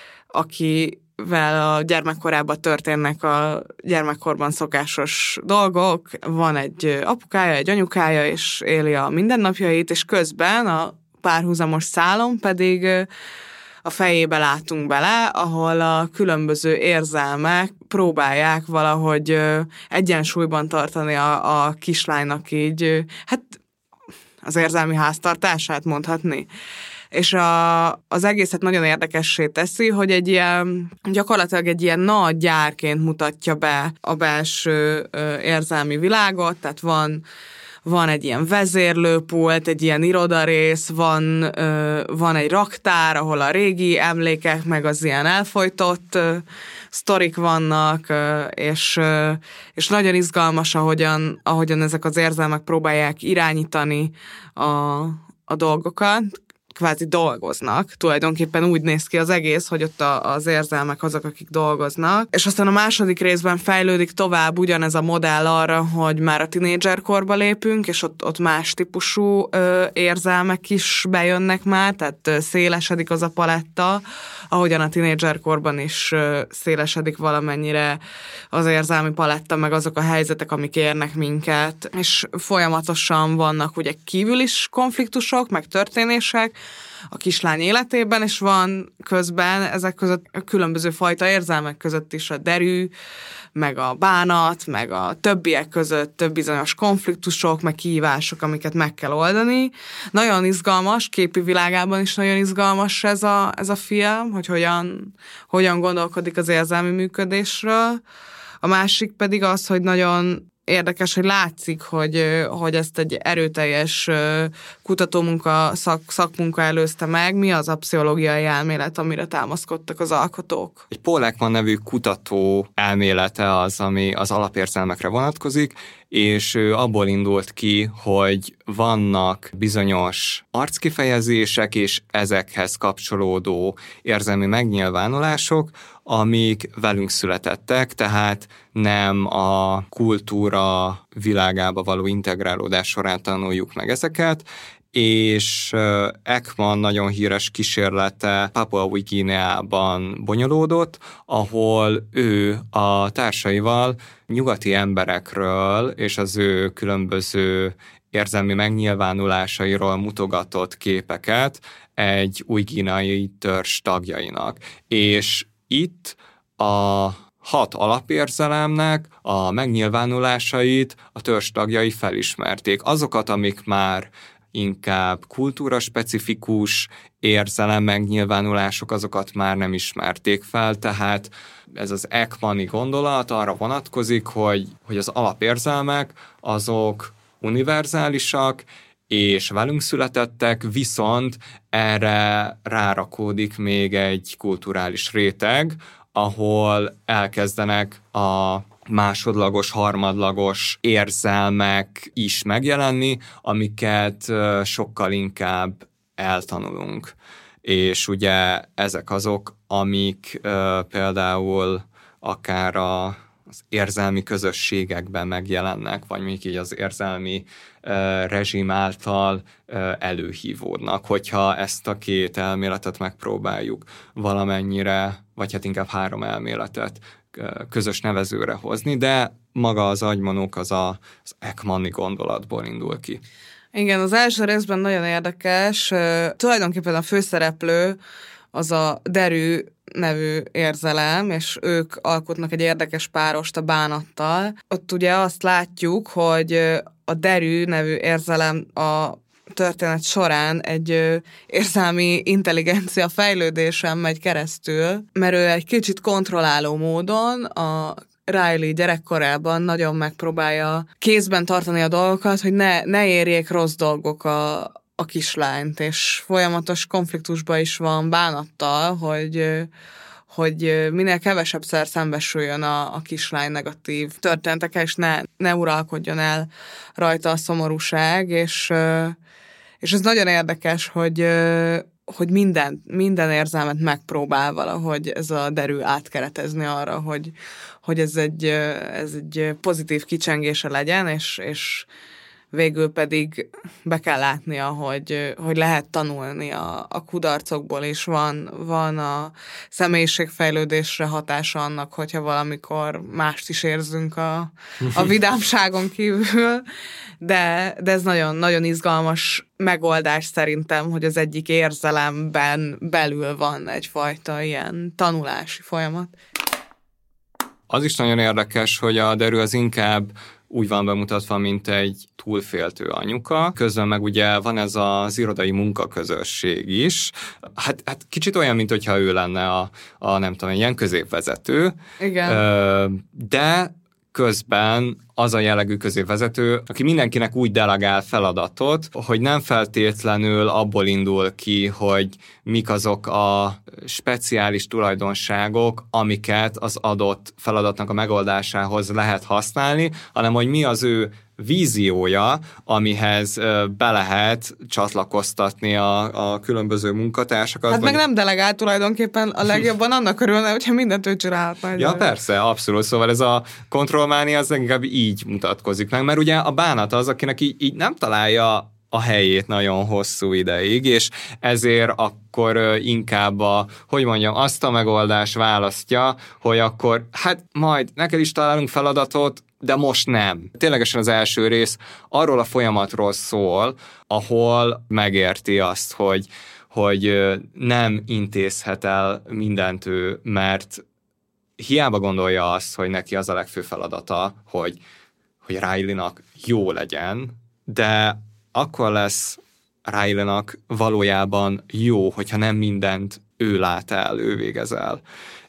akivel a gyermekkorában történnek a gyermekkorban szokásos dolgok, van egy apukája, egy anyukája, és éli a mindennapjait, és közben a párhuzamos szálon pedig a fejébe látunk bele, ahol a különböző érzelmek próbálják valahogy egyensúlyban tartani a, a kislánynak így, hát az érzelmi háztartását mondhatni. És a, az egészet nagyon érdekessé teszi, hogy egy ilyen, gyakorlatilag egy ilyen nagy gyárként mutatja be a belső ö, érzelmi világot, tehát van Van egy ilyen vezérlőpult, egy ilyen irodarész, van, ö, van egy raktár, ahol a régi emlékek, meg az ilyen elfojtott ö, sztorik vannak, ö, és, ö, és nagyon izgalmas, ahogyan, ahogyan ezek az érzelmek próbálják irányítani a, a dolgokat. Kvázi dolgoznak. Tulajdonképpen úgy néz ki az egész, hogy ott a, az érzelmek azok, akik dolgoznak. És aztán a második részben fejlődik tovább ugyanez a modell arra, hogy már a tinédzserkorba lépünk, és ott, ott más típusú ö, érzelmek is bejönnek már, tehát ö, szélesedik az a paletta, ahogyan a tinédzserkorban is ö, szélesedik valamennyire az érzelmi paletta, meg azok a helyzetek, amik érnek minket, és folyamatosan vannak ugye kívül is konfliktusok, meg történések, a kislány életében, és van közben ezek között a különböző fajta érzelmek között is a derű, meg a bánat, meg a többiek között több bizonyos konfliktusok, meg kihívások, amiket meg kell oldani. Nagyon izgalmas, képi világában is nagyon izgalmas ez a, ez a film, hogy hogyan, hogyan gondolkodik az érzelmi működésről. A másik pedig az, hogy nagyon érdekes, hogy látszik, hogy, hogy ezt egy erőteljes kutatómunka, szak, szakmunka előzte meg. Mi az a pszichológiai elmélet, amire támaszkodtak az alkotók? Egy Paul Ekman nevű kutató elmélete az, ami az alapérzelmekre vonatkozik, és ő abból indult ki, hogy vannak bizonyos arckifejezések és ezekhez kapcsolódó érzelmi megnyilvánulások, amik velünk születettek, tehát nem a kultúra világába való integrálódás során tanuljuk meg ezeket, és Ekman nagyon híres kísérlete Papua Új Guineában bonyolódott, ahol ő a társaival nyugati emberekről és az ő különböző érzelmi megnyilvánulásairól mutogatott képeket egy új guineai törzs tagjainak. És itt a hat alapérzelemnek a megnyilvánulásait a törzs tagjai felismerték. Azokat, amik már inkább kultúraspecifikus érzelem megnyilvánulások, azokat már nem ismerték fel, tehát ez az Ekmani gondolat arra vonatkozik, hogy, hogy az alapérzelmek azok univerzálisak, és velünk születettek, viszont erre rárakódik még egy kulturális réteg, ahol elkezdenek a másodlagos, harmadlagos érzelmek is megjelenni, amiket sokkal inkább eltanulunk. És ugye ezek azok, amik például akár a, az érzelmi közösségekben megjelennek, vagy még így az érzelmi rezsim által előhívódnak, hogyha ezt a két elméletet megpróbáljuk valamennyire, vagy hát inkább három elméletet közös nevezőre hozni, de maga az agymanók az a, az Ekmani gondolatból indul ki. Igen, az első részben nagyon érdekes. Tulajdonképpen a főszereplő az a derű nevű érzelem, és ők alkotnak egy érdekes párost a bánattal. Ott ugye azt látjuk, hogy a derű nevű érzelem a történet során egy érzelmi intelligencia fejlődésen megy keresztül, mert ő egy kicsit kontrolláló módon a Riley gyerekkorában nagyon megpróbálja kézben tartani a dolgokat, hogy ne, ne érjék rossz dolgok a, a kislányt, és folyamatos konfliktusban is van bánattal, hogy, hogy minél kevesebbszer szembesüljön a, a kislány negatív történetekkel, és ne, ne uralkodjon el rajta a szomorúság, és, és ez nagyon érdekes, hogy, hogy minden, minden érzelmet megpróbál valahogy ez a derű átkeretezni arra, hogy, hogy ez, egy, ez egy pozitív kicsengése legyen, és, és végül pedig be kell látnia, hogy, hogy lehet tanulni a, a kudarcokból, és van, van a személyiségfejlődésre hatása annak, hogyha valamikor mást is érzünk a, a vidámságon kívül, de, de ez nagyon, nagyon izgalmas megoldás szerintem, hogy az egyik érzelemben belül van egyfajta ilyen tanulási folyamat. Az is nagyon érdekes, hogy a derű az inkább úgy van bemutatva, mint egy túlféltő anyuka. Közben meg ugye van ez az irodai munkaközösség is. Hát, hát kicsit olyan, mint hogyha ő lenne a, a nem tudom, ilyen középvezető. Igen. De közben az a jellegű középvezető, aki mindenkinek úgy delegál feladatot, hogy nem feltétlenül abból indul ki, hogy mik azok a speciális tulajdonságok, amiket az adott feladatnak a megoldásához lehet használni, hanem hogy mi az ő víziója, amihez be lehet csatlakoztatni a, a különböző munkatársakat. Hát vagy... meg nem delegál tulajdonképpen, a legjobban annak örülne, hogyha mindent ő csinálhatna. Ja, persze, abszolút. Szóval ez a kontrollmánia az inkább így mutatkozik meg, mert ugye a bánat az, akinek így, így nem találja a helyét nagyon hosszú ideig, és ezért akkor inkább a, hogy mondjam, azt a megoldást választja, hogy akkor hát majd neked is találunk feladatot, de most nem. Ténylegesen az első rész arról a folyamatról szól, ahol megérti azt, hogy, hogy nem intézhet el mindent ő, mert hiába gondolja azt, hogy neki az a legfőbb feladata, hogy, hogy Riley-nak jó legyen, de akkor lesz Riley-nak valójában jó, hogyha nem mindent ő lát el, ő végez el.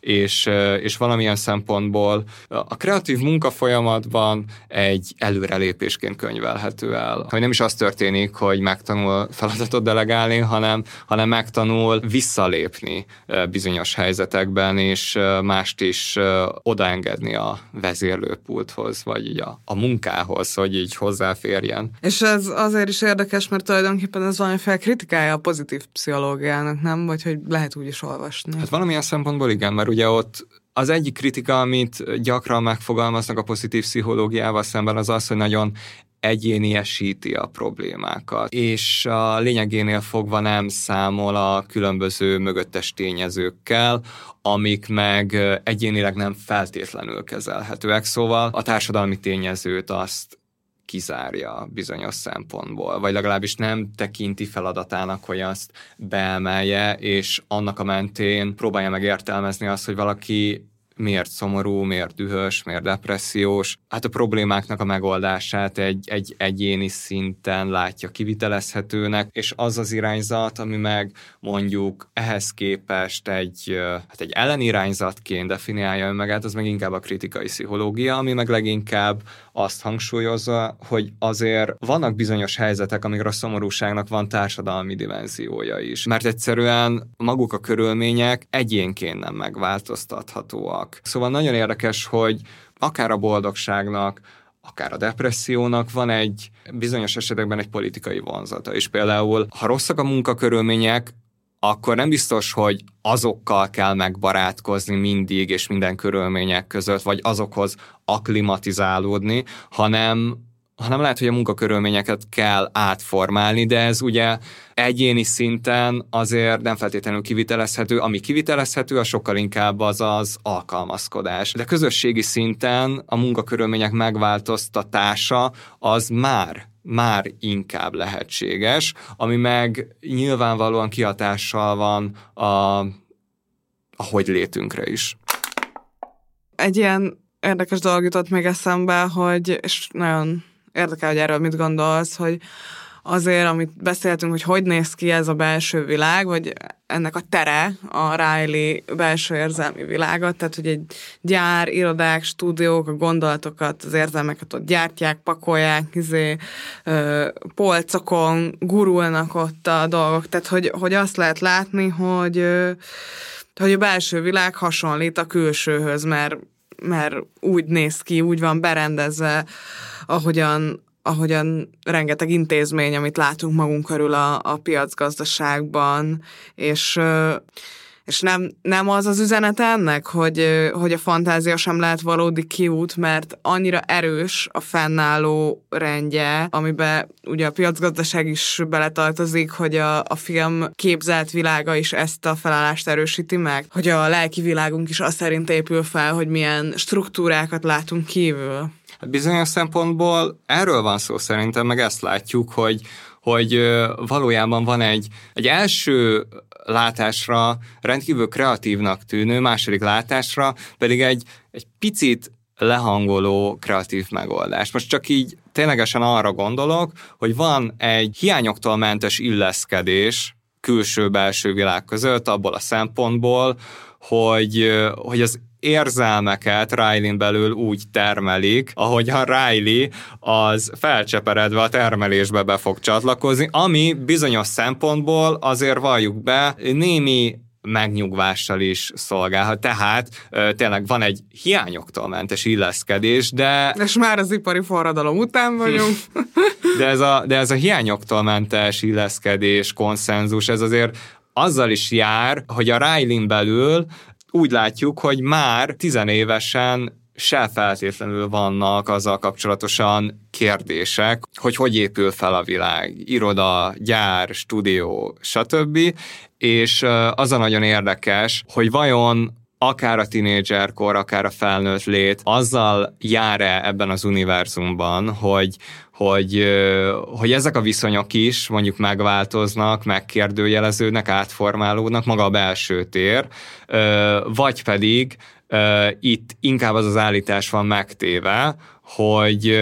és, és valamilyen szempontból a kreatív munkafolyamatban egy előrelépésként könyvelhető el. Hogy nem is az történik, hogy megtanul feladatot delegálni, hanem, hanem megtanul visszalépni bizonyos helyzetekben, és mást is odaengedni a vezérlőpulthoz, vagy így a, a munkához, hogy így hozzáférjen. És ez azért is érdekes, mert tulajdonképpen ez valamiféle kritikája a pozitív pszichológiának, nem? Vagy hogy lehet úgy is olvasni. Hát valamilyen szempontból igen, mert ugye ott az egyik kritika, amit gyakran megfogalmaznak a pozitív pszichológiával szemben, az az, hogy nagyon egyéniesíti a problémákat, és a lényegénél fogva nem számol a különböző mögöttes tényezőkkel, amik meg egyénileg nem feltétlenül kezelhetőek. Szóval a társadalmi tényezőt azt kizárja bizonyos szempontból, vagy legalábbis nem tekinti feladatának, hogy azt beemelje, és annak a mentén próbálja meg értelmezni azt, hogy valaki miért szomorú, miért dühös, miért depressziós. Hát a problémáknak a megoldását egy, egy egyéni szinten látja kivitelezhetőnek, és az az irányzat, ami meg mondjuk ehhez képest egy, hát egy ellenirányzatként definiálja önmagát, az meg inkább a kritikai pszichológia, ami meg leginkább azt hangsúlyozza, hogy azért vannak bizonyos helyzetek, amikor a szomorúságnak van társadalmi dimenziója is. Mert egyszerűen maguk a körülmények egyénként nem megváltoztathatóak. Szóval nagyon érdekes, hogy akár a boldogságnak, akár a depressziónak van egy bizonyos esetekben egy politikai vonzata. És például, ha rosszak a munkakörülmények, akkor nem biztos, hogy azokkal kell megbarátkozni mindig és minden körülmények között, vagy azokhoz akklimatizálódni, hanem, hanem lehet, hogy a munkakörülményeket kell átformálni, de ez ugye egyéni szinten azért nem feltétlenül kivitelezhető. Ami kivitelezhető, az sokkal inkább az az alkalmazkodás. De közösségi szinten a munkakörülmények megváltoztatása az már már inkább lehetséges, ami meg nyilvánvalóan kihatással van a, a hogy létünkre is. Egy ilyen érdekes dolog jutott még eszembe, hogy, és nagyon érdekel, hogy erről mit gondolsz, hogy azért, amit beszéltünk, hogy hogy néz ki ez a belső világ, vagy ennek a tere, a Riley belső érzelmi világa, tehát hogy egy gyár, irodák, stúdiók, a gondolatokat, az érzelmeket ott gyártják, pakolják, izé, ö, polcokon gurulnak ott a dolgok, tehát hogy, hogy azt lehet látni, hogy, ö, hogy a belső világ hasonlít a külsőhöz, mert, mert úgy néz ki, úgy van berendezve, ahogyan ahogyan rengeteg intézmény, amit látunk magunk körül a, a piacgazdaságban, és, és nem, nem az az üzenet ennek, hogy, hogy a fantázia sem lehet valódi kiút, mert annyira erős a fennálló rendje, amiben ugye a piacgazdaság is beletartozik, hogy a, a film képzelt világa is ezt a felállást erősíti meg, hogy a lelki világunk is azt szerint épül fel, hogy milyen struktúrákat látunk kívül. Bizonyos szempontból erről van szó szerintem, meg ezt látjuk, hogy, hogy valójában van egy, egy első látásra rendkívül kreatívnak tűnő, második látásra pedig egy, egy picit lehangoló kreatív megoldás. Most csak így ténylegesen arra gondolok, hogy van egy hiányoktól mentes illeszkedés külső-belső világ között, abból a szempontból, hogy, hogy az érzelmeket Riley-n belül úgy termelik, ahogyan Riley az felcseperedve a termelésbe be fog csatlakozni, ami bizonyos szempontból azért valljuk be némi megnyugvással is szolgálhat. Tehát tényleg van egy hiányoktól mentes illeszkedés, de... És már az ipari forradalom után vagyunk. de, ez a, de ez a hiányoktól mentes illeszkedés, konszenzus, ez azért azzal is jár, hogy a Riley-n belül úgy látjuk, hogy már tizenévesen se feltétlenül vannak azzal kapcsolatosan kérdések, hogy hogy épül fel a világ, iroda, gyár, stúdió, stb. És az a nagyon érdekes, hogy vajon akár a tinédzserkor, akár a felnőtt lét azzal jár-e ebben az univerzumban, hogy, hogy, hogy ezek a viszonyok is mondjuk megváltoznak, megkérdőjeleződnek, átformálódnak, maga a belső tér, vagy pedig itt inkább az az állítás van megtéve, hogy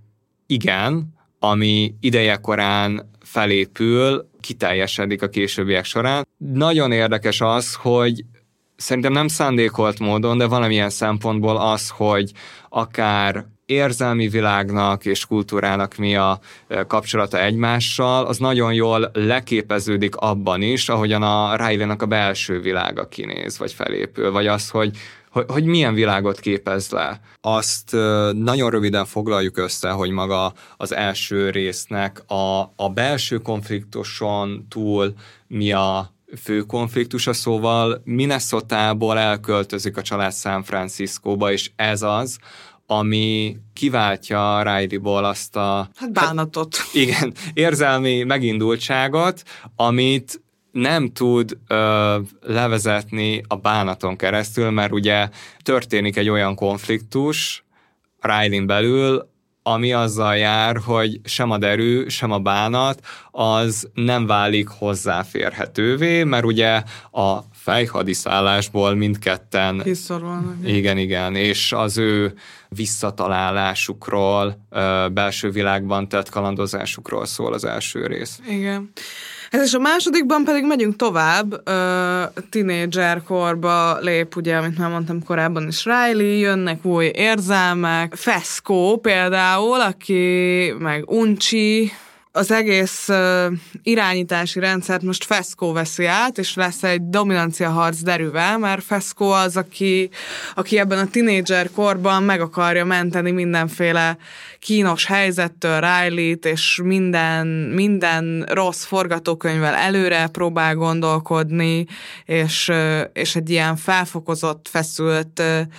igen, ami idejekorán felépül, kiteljesedik a későbbiek során. Nagyon érdekes az, hogy szerintem nem szándékolt módon, de valamilyen szempontból az, hogy akár érzelmi világnak és kultúrának mi a kapcsolata egymással, az nagyon jól leképeződik abban is, ahogyan a Riley-nak a belső világa kinéz, vagy felépül, vagy az, hogy Hogy, hogy milyen világot képez le. Azt nagyon röviden foglaljuk össze, hogy maga az első résznek a, a belső konfliktuson túl mi a fő konfliktusa, szóval Minnesotából elköltözik a család San Franciscóba, és ez az, ami kiváltja Rileyból azt a... Hát bánatot. Hát, igen, érzelmi megindultságot, amit nem tud ö, levezetni a bánaton keresztül, mert ugye történik egy olyan konfliktus Rileyn belül, ami azzal jár, hogy sem a derű, sem a bánat az nem válik hozzáférhetővé, mert ugye a fejhadiszállásból mindketten... Kiszorulnak. Igen, igen, és az ő visszatalálásukról, belső világban tett kalandozásukról szól az első rész. Igen. Ez és a másodikban pedig megyünk tovább, tínédzser korba lép, ugye, amit már mondtam korábban is, Riley, jönnek új érzelmek, Fezco például, aki meg uncsi, az egész uh, irányítási rendszert most Fezco veszi át, és lesz egy dominancia harc derűvel, mert Fezco az, aki, aki ebben a tínédzser korban meg akarja menteni mindenféle kínos helyzettől Riley-t, és minden, minden rossz forgatókönyvvel előre próbál gondolkodni, és, és egy ilyen felfokozott, feszült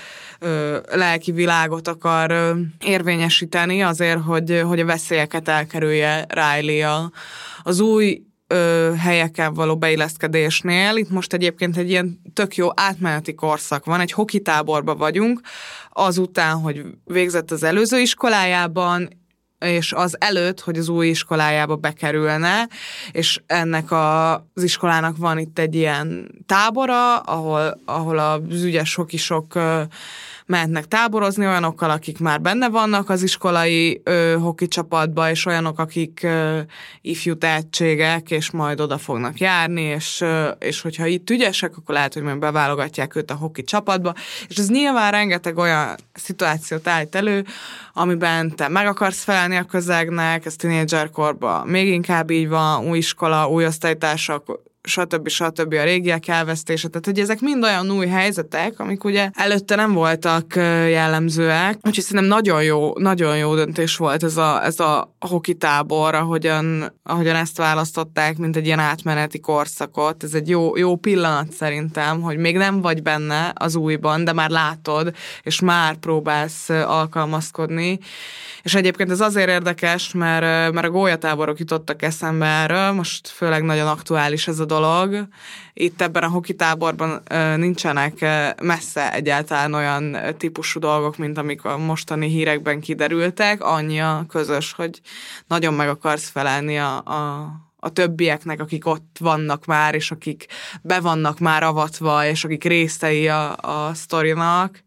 lelki világot akar érvényesíteni azért, hogy, hogy a veszélyeket elkerülje Riley a, az új ö, helyeken való beilleszkedésnél. Itt most egyébként egy ilyen tök jó átmeneti korszak van, egy hokitáborban vagyunk, azután, hogy végzett az előző iskolájában, és az előtt, hogy az új iskolájába bekerülne, és ennek a, az iskolának van itt egy ilyen tábora, ahol, ahol az ügyes hokisok ö, mehetnek táborozni, olyanokkal, akik már benne vannak az iskolai ö, hoki csapatba, és olyanok, akik ö, ifjú tehetségek, és majd oda fognak járni, és, ö, és hogyha itt ügyesek, akkor lehet, hogy majd beválogatják őt a hoki csapatba, és ez nyilván rengeteg olyan szituációt állít elő, amiben te meg akarsz felelni a közegnek, ez tínédzserkorban még inkább így van, új iskola, új osztálytársak, stb. stb. A régiek elvesztése. Tehát, hogy ezek mind olyan új helyzetek, amik ugye előtte nem voltak jellemzőek. Úgyhogy szerintem nagyon jó, nagyon jó döntés volt ez a, ez a hoki tábor, ahogyan, ahogyan ezt választották, mint egy ilyen átmeneti korszakot. Ez egy jó, jó pillanat szerintem, hogy még nem vagy benne az újban, de már látod, és már próbálsz alkalmazkodni. És egyébként ez azért érdekes, mert, mert a gólyatáborok jutottak eszembe erről, most főleg nagyon aktuális ez a dolog. Itt ebben a hokitáborban nincsenek messze egyáltalán olyan típusú dolgok, mint amik a mostani hírekben kiderültek. Annyi a közös, hogy nagyon meg akarsz felelni a, a, a többieknek, akik ott vannak már, és akik be vannak már avatva, és akik részei a, a sztorinak.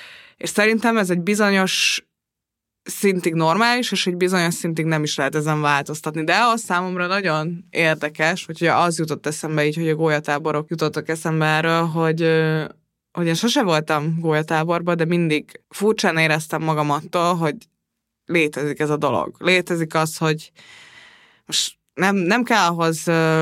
És szerintem ez egy bizonyos szintig normális, és egy bizonyos szintig nem is lehet ezen változtatni. De az számomra nagyon érdekes, hogy az jutott eszembe így, hogy a gólyatáborok jutottak eszembe erről, hogy, hogy én sose voltam gólyatáborban, de mindig furcsán éreztem magam attól, hogy létezik ez a dolog. Létezik az, hogy most nem, nem kell ahhoz,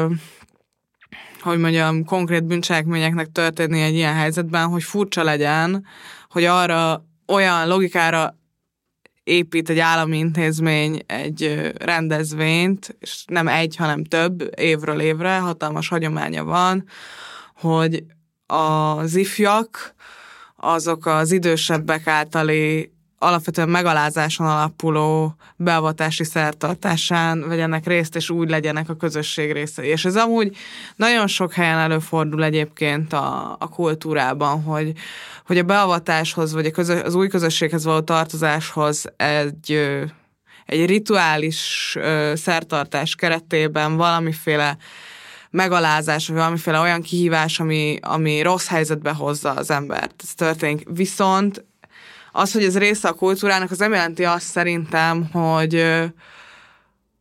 hogy mondjam, konkrét bűncselekményeknek történni egy ilyen helyzetben, hogy furcsa legyen, hogy arra olyan logikára épít egy állami intézmény egy rendezvényt, és nem egy, hanem több évről évre, hatalmas hagyománya van, hogy az ifjak, azok az idősebbek általi alapvetően megalázáson alapuló beavatási szertartásán vegyenek részt, és úgy legyenek a közösség részei. És ez amúgy nagyon sok helyen előfordul egyébként a, a kultúrában, hogy, hogy a beavatáshoz, vagy a közös, az új közösséghez való tartozáshoz egy, egy rituális szertartás keretében valamiféle megalázás, vagy valamiféle olyan kihívás, ami, ami rossz helyzetbe hozza az embert. Ez történik. Viszont az, hogy ez része a kultúrának, az nem jelenti azt szerintem, hogy,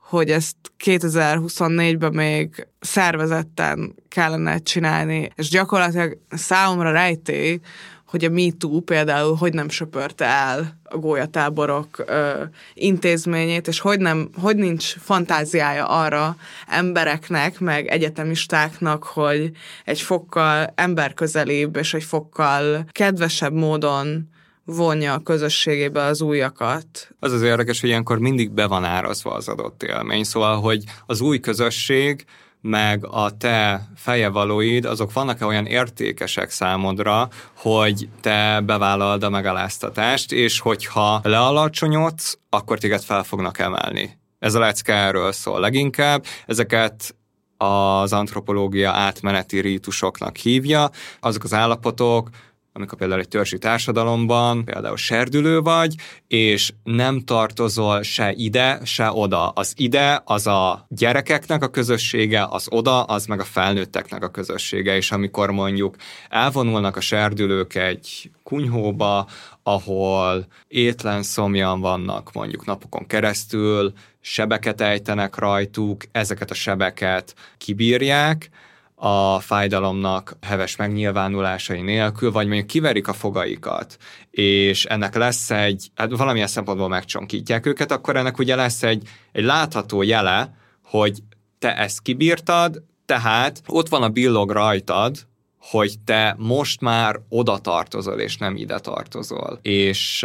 hogy ezt kétezer-huszonnégyben még szervezetten kellene csinálni, és gyakorlatilag számomra rejtély, hogy a MeToo például hogy nem söpörte el a gólyatáborok ö, intézményét, és hogy, nem, hogy nincs fantáziája arra embereknek, meg egyetemistáknak, hogy egy fokkal emberközelibb és egy fokkal kedvesebb módon vonja a közösségébe az újakat. Az az érdekes, hogy ilyenkor mindig be van árazva az adott élmény, szóval, hogy az új közösség meg a te fejevalóid, azok vannak-e olyan értékesek számodra, hogy te bevállalod a megaláztatást, és hogyha lealacsonyodsz, akkor téged fel fognak emelni. Ez a lecke erről szól leginkább. Ezeket az antropológia átmeneti rítusoknak hívja. Azok az állapotok, amikor például egy törzsi társadalomban például serdülő vagy, és nem tartozol se ide, se oda. Az ide az a gyerekeknek a közössége, az oda az meg a felnőtteknek a közössége, és amikor mondjuk elvonulnak a serdülők egy kunyhóba, ahol étlen szomjan vannak mondjuk napokon keresztül, sebeket ejtenek rajtuk, ezeket a sebeket kibírják, a fájdalomnak heves megnyilvánulásai nélkül, vagy mondjuk kiverik a fogaikat, és ennek lesz egy, hát valamilyen szempontból megcsonkítják őket, akkor ennek ugye lesz egy, egy látható jele, hogy te ezt kibírtad, tehát ott van a billog rajtad, hogy te most már oda tartozol, és nem ide tartozol. És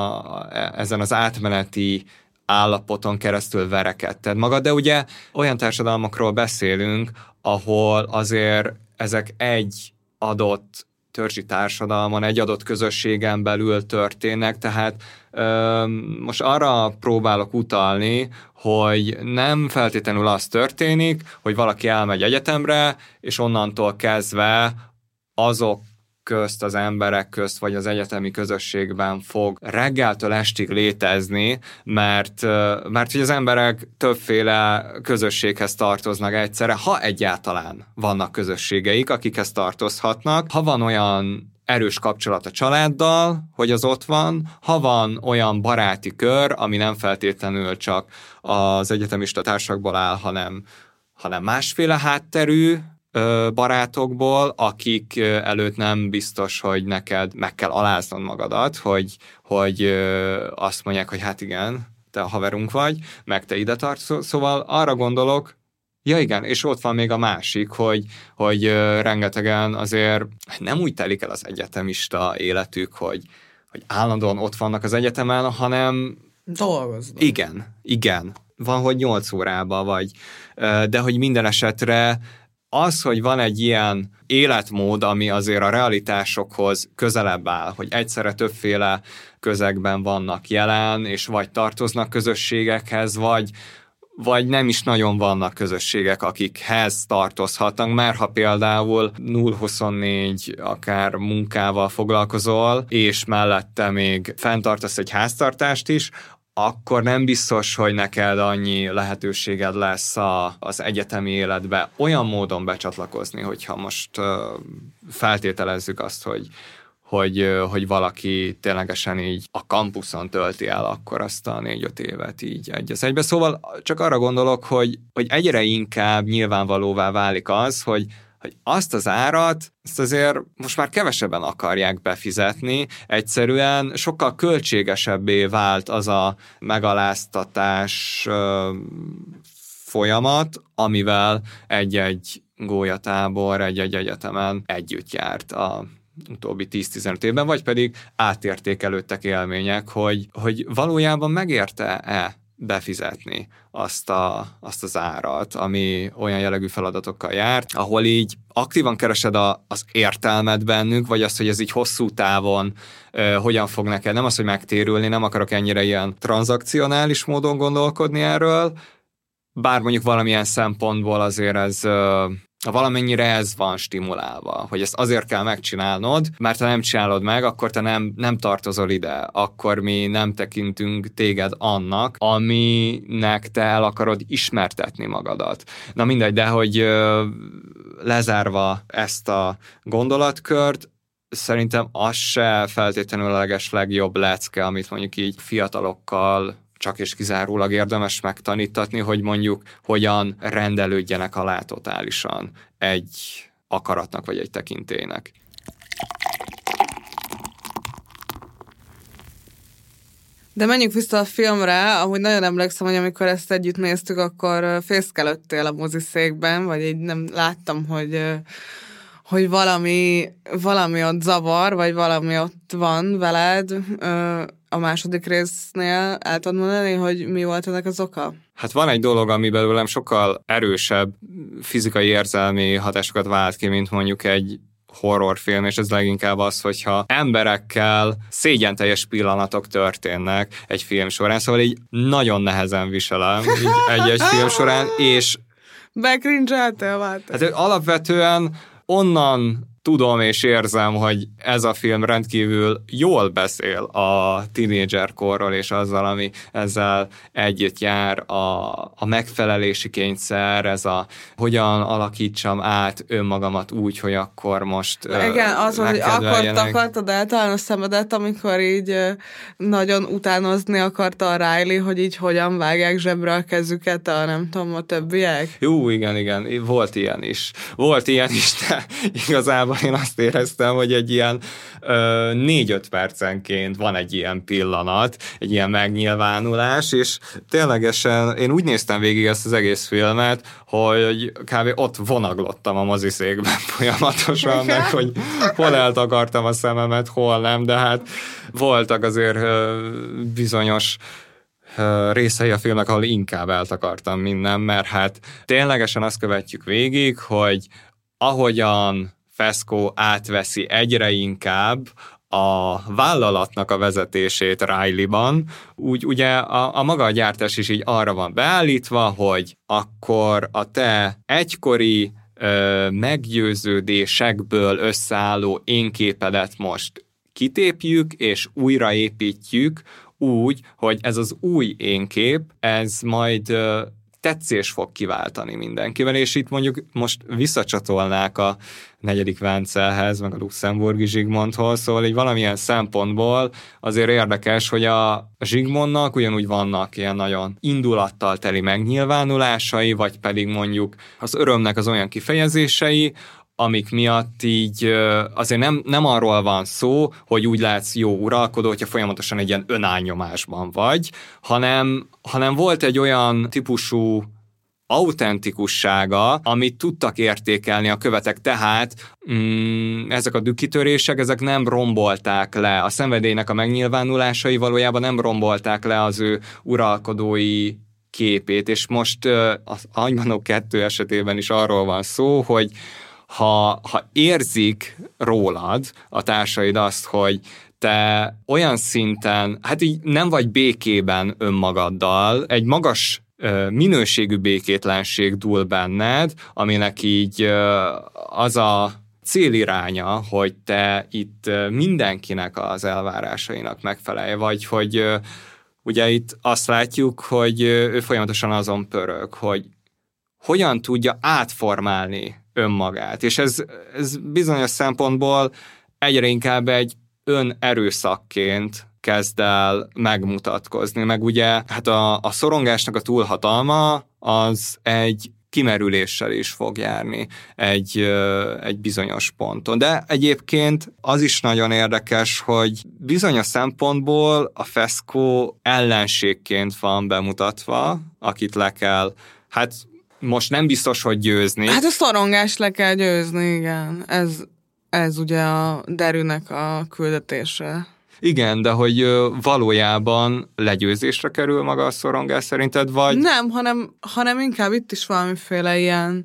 a, ezen az átmeneti állapoton keresztül verekedted magad, de ugye olyan társadalmakról beszélünk, ahol azért ezek egy adott törzsi társadalmon, egy adott közösségen belül történnek, tehát ö, most arra próbálok utalni, hogy nem feltétlenül az történik, hogy valaki elmegy egyetemre, és onnantól kezdve azok közt, az emberek közt, vagy az egyetemi közösségben fog reggeltől estig létezni, mert, mert hogy az emberek többféle közösséghez tartoznak egyszerre, ha egyáltalán vannak közösségeik, akikhez tartozhatnak, ha van olyan erős kapcsolat a családdal, hogy az ott van, ha van olyan baráti kör, ami nem feltétlenül csak az egyetemista társakból áll, hanem, hanem másféle hátterű barátokból, akik előtt nem biztos, hogy neked meg kell aláznod magadat, hogy, hogy azt mondják, hogy hát igen, te a haverunk vagy, meg te ide tartozol. Szóval arra gondolok, ja igen, és ott van még a másik, hogy, hogy rengetegen azért nem úgy telik el az egyetemista életük, hogy, hogy állandóan ott vannak az egyetemen, hanem dolgoznak. Igen, igen. Van, hogy nyolc órába vagy, de hogy minden esetre az, hogy van egy ilyen életmód, ami azért a realitásokhoz közelebb áll, hogy egyszerre többféle közegben vannak jelen, és vagy tartoznak közösségekhez, vagy, vagy nem is nagyon vannak közösségek, akikhez tartozhatnak, mert ha például nulla huszonnégy akár munkával foglalkozol, és mellette még fenntartasz egy háztartást is, akkor nem biztos, hogy neked annyi lehetőséged lesz a, az egyetemi életbe olyan módon becsatlakozni, hogyha most uh, feltételezzük azt, hogy, hogy, uh, hogy valaki ténylegesen így a kampuszon tölti el akkor azt a négy-öt évet így egy az egybe. Szóval csak arra gondolok, hogy, hogy egyre inkább nyilvánvalóvá válik az, hogy hogy azt az árat, ezt azért most már kevesebben akarják befizetni, egyszerűen sokkal költségesebbé vált az a megaláztatás ö, folyamat, amivel egy-egy gólyatábor, egy-egy egyetemen együtt járt a utóbbi tíz-tizenöt évben, vagy pedig átértékelődtek élmények, hogy, hogy valójában megérte-e befizetni azt, a, azt az árat, ami olyan jellegű feladatokkal járt, ahol így aktívan keresed a, az értelmet bennük, vagy azt, hogy ez így hosszú távon ö, hogyan fog neked, nem az, hogy megtérülni, nem akarok ennyire ilyen tranzakcionális módon gondolkodni erről, bár mondjuk valamilyen szempontból azért ez... Ö, valamennyire ez van stimulálva, hogy ezt azért kell megcsinálnod, mert ha nem csinálod meg, akkor te nem, nem tartozol ide, akkor mi nem tekintünk téged annak, aminek te el akarod ismertetni magadat. Na mindegy, de hogy ö, lezárva ezt a gondolatkört, szerintem az se feltétlenül a leges legjobb lecke, amit mondjuk így fiatalokkal csak és kizárólag érdemes megtanítatni, hogy mondjuk hogyan rendelődjenek alá totálisan egy akaratnak vagy egy tekintélynek. De menjünk vissza a filmre, ahogy nagyon emlékszem, hogy amikor ezt együtt néztük, akkor fészkelődtél a moziszékben, vagy így nem láttam, hogy, hogy valami, valami ott zavar, vagy valami ott van veled a második résznél. El tudod mondani, hogy mi volt ennek az oka? Hát van egy dolog, ami belőlem sokkal erősebb fizikai érzelmi hatásokat vált ki, mint mondjuk egy horrorfilm, és ez leginkább az, hogyha emberekkel szégyenteljes pillanatok történnek egy film során, szóval így nagyon nehezen viselem egy-egy film során, és Bekrincseltél, vártál. Hát alapvetően onnan tudom és érzem, hogy ez a film rendkívül jól beszél a tínédzserkorról és azzal, ami ezzel együtt jár, a, a megfelelési kényszer, ez a hogyan alakítsam át önmagamat úgy, hogy akkor most igen, az, hogy akkor takartad általános szemedet, amikor így nagyon utánozni akarta a Riley, hogy így hogyan vágják zsebre a kezüket, a nem tudom, a többiek? Jó, igen, igen, volt ilyen is. Volt ilyen is, de igazából én azt éreztem, hogy egy ilyen ö, négy-öt percenként van egy ilyen pillanat, egy ilyen megnyilvánulás, és ténylegesen én úgy néztem végig ezt az egész filmet, hogy kb. Ott vonaglottam a moziszékben folyamatosan, meg hogy hol eltakartam a szememet, hol nem, de hát voltak azért ö, bizonyos részei a filmnek, ahol inkább eltakartam minden, mert hát ténylegesen azt követjük végig, hogy ahogyan Fesco átveszi egyre inkább a vállalatnak a vezetését Riley-ban, úgy ugye a, a maga a gyártás is így arra van beállítva, hogy akkor a te egykori ö, meggyőződésekből összeálló énképedet most kitépjük és újraépítjük úgy, hogy ez az új énkép, ez majd ö, tetszés fog kiváltani mindenkivel, és itt mondjuk most visszacsatolnák a negyedik Vencelhez, meg a luxemburgi Zsigmondhoz, szóval így valamilyen szempontból azért érdekes, hogy a Zsigmondnak ugyanúgy vannak ilyen nagyon indulattal teli megnyilvánulásai, vagy pedig mondjuk az örömnek az olyan kifejezései, amik miatt így azért nem, nem arról van szó, hogy úgy látsz jó uralkodó, hogyha folyamatosan egy ilyen önálnyomásban vagy, hanem, hanem volt egy olyan típusú autentikussága, amit tudtak értékelni a követek, tehát mm, ezek a dükkitörések, ezek nem rombolták le, a szenvedélynek a megnyilvánulásai valójában nem rombolták le az ő uralkodói képét, és most az Agymanok kettő esetében is arról van szó, hogy Ha, ha érzik rólad a társaid azt, hogy te olyan szinten, hát így nem vagy békében önmagaddal, egy magas minőségű békétlenség dúl benned, aminek így az a céliránya, hogy te itt mindenkinek az elvárásainak megfelelj, vagy hogy ugye itt azt látjuk, hogy ő folyamatosan azon pörög, hogy hogyan tudja átformálni önmagát. És ez, ez bizonyos szempontból egyre inkább egy önerőszakként kezd el megmutatkozni. Meg ugye hát a, a szorongásnak a túlhatalma az egy kimerüléssel is fog járni egy, egy bizonyos ponton. De egyébként az is nagyon érdekes, hogy bizonyos szempontból a Fesco ellenségként van bemutatva, akit le kell, hát most nem biztos, hogy győzni. Hát a szorongást le kell győzni, igen. Ez, ez ugye a derűnek a küldetése. Igen, de hogy valójában legyőzésre kerül maga a szorongás szerinted, vagy? Nem, hanem, hanem inkább itt is valamiféle ilyen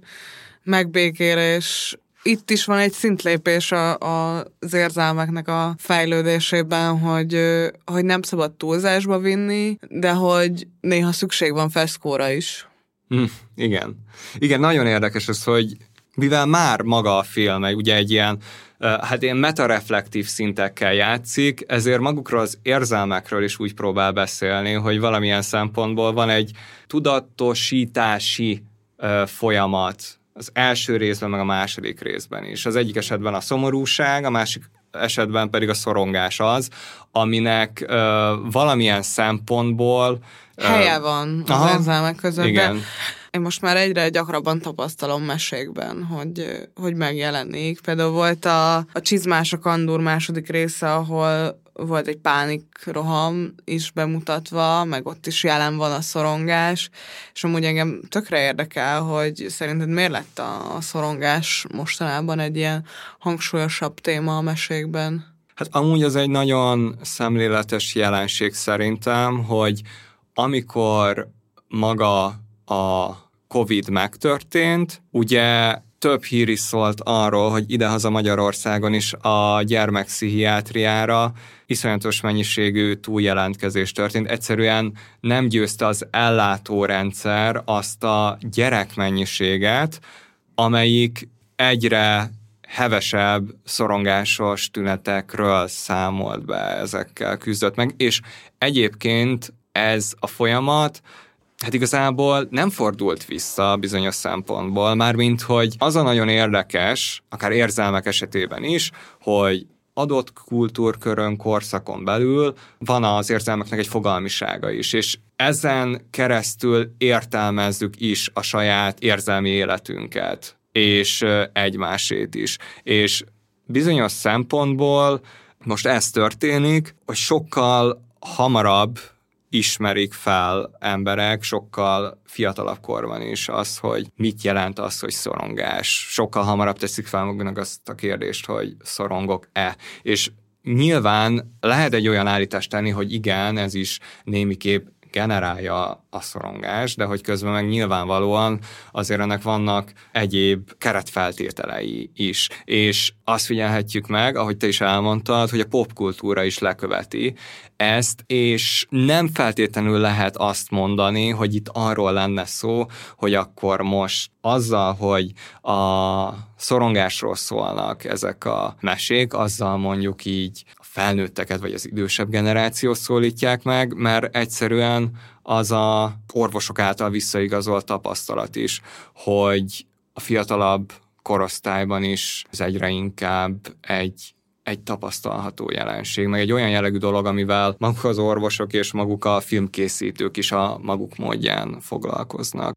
megbékélés. Itt is van egy szintlépés a, a, az érzelmeknek a fejlődésében, hogy, hogy nem szabad túlzásba vinni, de hogy néha szükség van Fescóra is. Hm, igen. Igen, nagyon érdekes az, hogy mivel már maga a film, ugye egy ilyen, hát ilyen metareflektív szintekkel játszik, ezért magukról az érzelmekről is úgy próbál beszélni, hogy valamilyen szempontból van egy tudatosítási folyamat az első részben, meg a második részben is. Az egyik esetben a szomorúság, a másik esetben pedig a szorongás az, aminek ö, valamilyen szempontból ö, helye van az aha, érzelmek között. igen. De én most már egyre gyakrabban tapasztalom mesékben, hogy, hogy megjelenik. Például volt a, a Csizmás a kandúr második része, ahol volt egy pánikroham is bemutatva, meg ott is jelen van a szorongás, és amúgy engem tökre érdekel, hogy szerinted miért lett a, a szorongás mostanában egy ilyen hangsúlyosabb téma a mesékben? Hát amúgy az egy nagyon szemléletes jelenség szerintem, hogy amikor maga a Covid megtörtént, ugye több hír is szólt arról, hogy idehaza Magyarországon is a gyermekpszichiátriára iszonyatos mennyiségű túljelentkezés történt. Egyszerűen nem győzte az ellátórendszer azt a gyerekmennyiséget, amelyik egyre hevesebb, szorongásos tünetekről számolt be, ezekkel küzdött meg, és egyébként ez a folyamat hát igazából nem fordult vissza bizonyos szempontból, mármint, hogy az a nagyon érdekes, akár érzelmek esetében is, hogy adott kultúrkörön, korszakon belül van az érzelmeknek egy fogalmisága is, és ezen keresztül értelmezzük is a saját érzelmi életünket, és egymásét is. És bizonyos szempontból most ez történik, hogy sokkal hamarabb ismerik fel emberek, sokkal fiatalabb korban is az, hogy mit jelent az, hogy szorongás. Sokkal hamarabb teszik fel maguknak azt a kérdést, hogy szorongok-e. És nyilván lehet egy olyan állítást tenni, hogy igen, ez is némiképp generálja a szorongást, de hogy közben meg nyilvánvalóan azért ennek vannak egyéb keretfeltételei is. És azt figyelhetjük meg, ahogy te is elmondtad, hogy a popkultúra is leköveti ezt, és nem feltétlenül lehet azt mondani, hogy itt arról lenne szó, hogy akkor most azzal, hogy a szorongásról szólnak ezek a mesék, azzal mondjuk így a felnőtteket vagy az idősebb generációt szólítják meg, mert egyszerűen az a orvosok által visszaigazolt tapasztalat is, hogy a fiatalabb korosztályban is ez egyre inkább egy egy tapasztalható jelenség, meg egy olyan jellegű dolog, amivel maguk az orvosok és maguk a filmkészítők is a maguk módján foglalkoznak.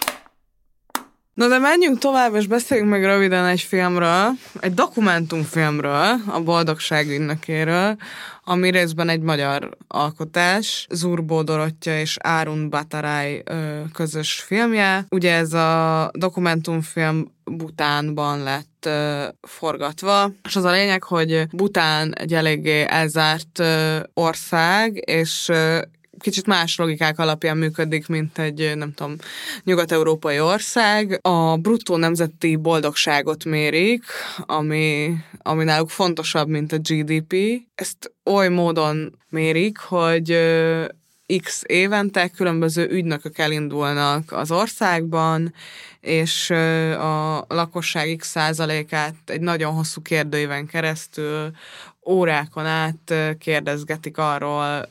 Na de menjünk tovább, és beszéljünk meg röviden egy filmről, egy dokumentumfilmről, a Boldogság ügynökéről, ami részben egy magyar alkotás, Zurbó Dorottya és Árun Bataray közös filmje. Ugye ez a dokumentumfilm Bhutánban lett ö, forgatva, és az a lényeg, hogy Bhután egy eléggé elzárt ö, ország, és ö, kicsit más logikák alapján működik, mint egy, nem tudom, nyugat-európai ország. A bruttó nemzeti boldogságot mérik, ami, ami náluk fontosabb, mint a gé dé pé. Ezt oly módon mérik, hogy x évente különböző ügynökök elindulnak az országban, és a lakosság x százalékát egy nagyon hosszú kérdőíven keresztül órákon át kérdezgetik arról,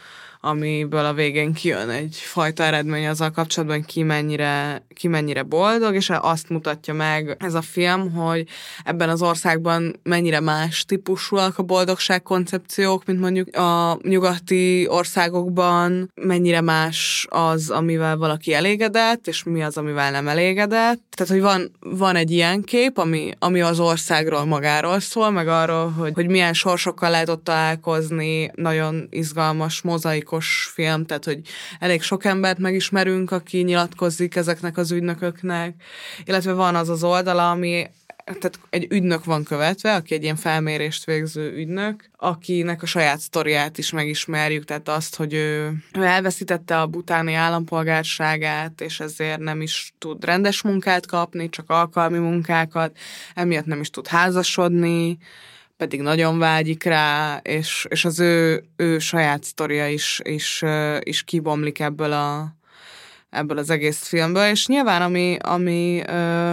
amiből a végén kijön egyfajta eredmény azzal kapcsolatban, ki mennyire, ki mennyire boldog, és azt mutatja meg ez a film, hogy ebben az országban mennyire más típusúak a boldogság koncepciók, mint mondjuk a nyugati országokban, mennyire más az, amivel valaki elégedett, és mi az, amivel nem elégedett. Tehát, hogy van, van egy ilyen kép, ami, ami az országról magáról szól, meg arról, hogy, hogy milyen sorsokkal lehet ott találkozni, nagyon izgalmas, mozaik film, tehát hogy elég sok embert megismerünk, aki nyilatkozik ezeknek az ügynököknek, illetve van az az oldala, ami tehát egy ügynök van követve, aki egy ilyen felmérést végző ügynök, akinek a saját sztoriát is megismerjük, tehát azt, hogy ő, ő elveszítette a bhutáni állampolgárságát, és ezért nem is tud rendes munkát kapni, csak alkalmi munkákat, emiatt nem is tud házasodni, pedig nagyon vágyik rá, és, és az ő, ő saját sztoria is, is, is kibomlik ebből, a, ebből az egész filmből, és nyilván ami, ami,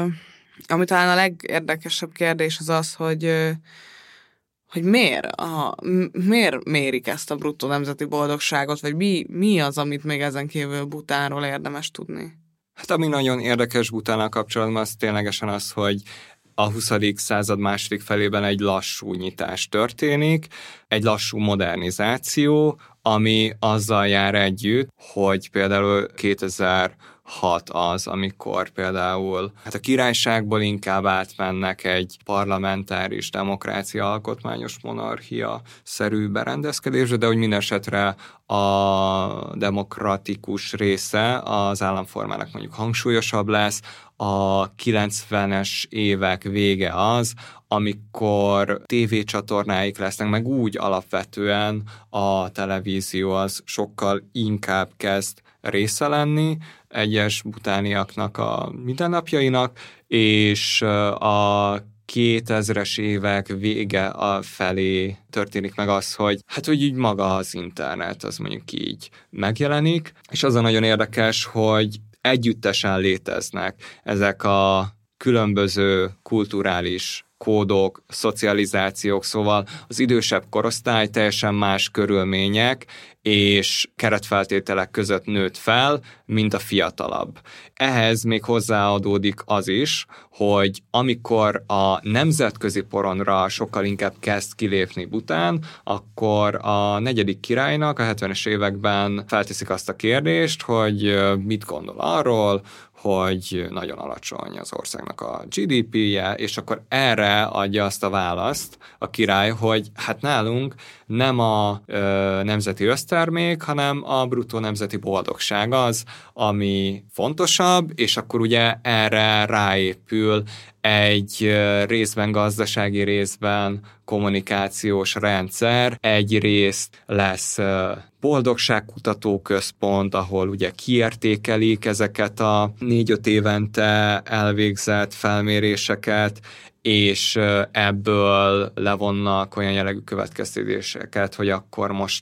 ami talán a legérdekesebb kérdés az az, hogy, hogy miért, a, miért mérik ezt a bruttó nemzeti boldogságot, vagy mi, mi az, amit még ezen kívül Bhutánról érdemes tudni? Hát ami nagyon érdekes Bhutánnal kapcsolatban, az ténylegesen az, hogy a huszadik század második felében egy lassú nyitás történik, egy lassú modernizáció, ami azzal jár együtt, hogy például kétezer-hat az, amikor például hát a királyságból inkább átmennek egy parlamentáris demokrácia, alkotmányos monarchia-szerű berendezkedésre, de hogy minden esetre a demokratikus része az államformának mondjuk hangsúlyosabb lesz. A kilencvenes évek vége az, amikor tévécsatornáik lesznek, meg úgy alapvetően a televízió az sokkal inkább kezd része lenni egyes butániaknak a mindennapjainak, és a kétezres évek vége a felé történik meg az, hogy hát, hogy így maga az internet, az mondjuk így megjelenik, és az a nagyon érdekes, hogy együttesen léteznek ezek a különböző kulturális kódok, szocializációk, szóval az idősebb korosztály teljesen más körülmények és keretfeltételek között nőtt fel, mint a fiatalabb. Ehhez még hozzáadódik az is, hogy amikor a nemzetközi porondra sokkal inkább kezd kilépni Bhután, akkor a negyedik királynak a hetvenes években felteszik azt a kérdést, hogy mit gondol arról, hogy nagyon alacsony az országnak a gé dé pé-je, és akkor erre adja azt a választ a király, hogy hát nálunk nem a ö, nemzeti össztermék, hanem a bruttó nemzeti boldogság az, ami fontosabb, és akkor ugye erre ráépül egy részben gazdasági, részben kommunikációs rendszer, egy részt lesz boldogságkutatóközpont, ahol ugye kiértékelik ezeket a négy-öt évente elvégzett felméréseket, és ebből levonnak olyan jellegű következtetéseket, hogy akkor most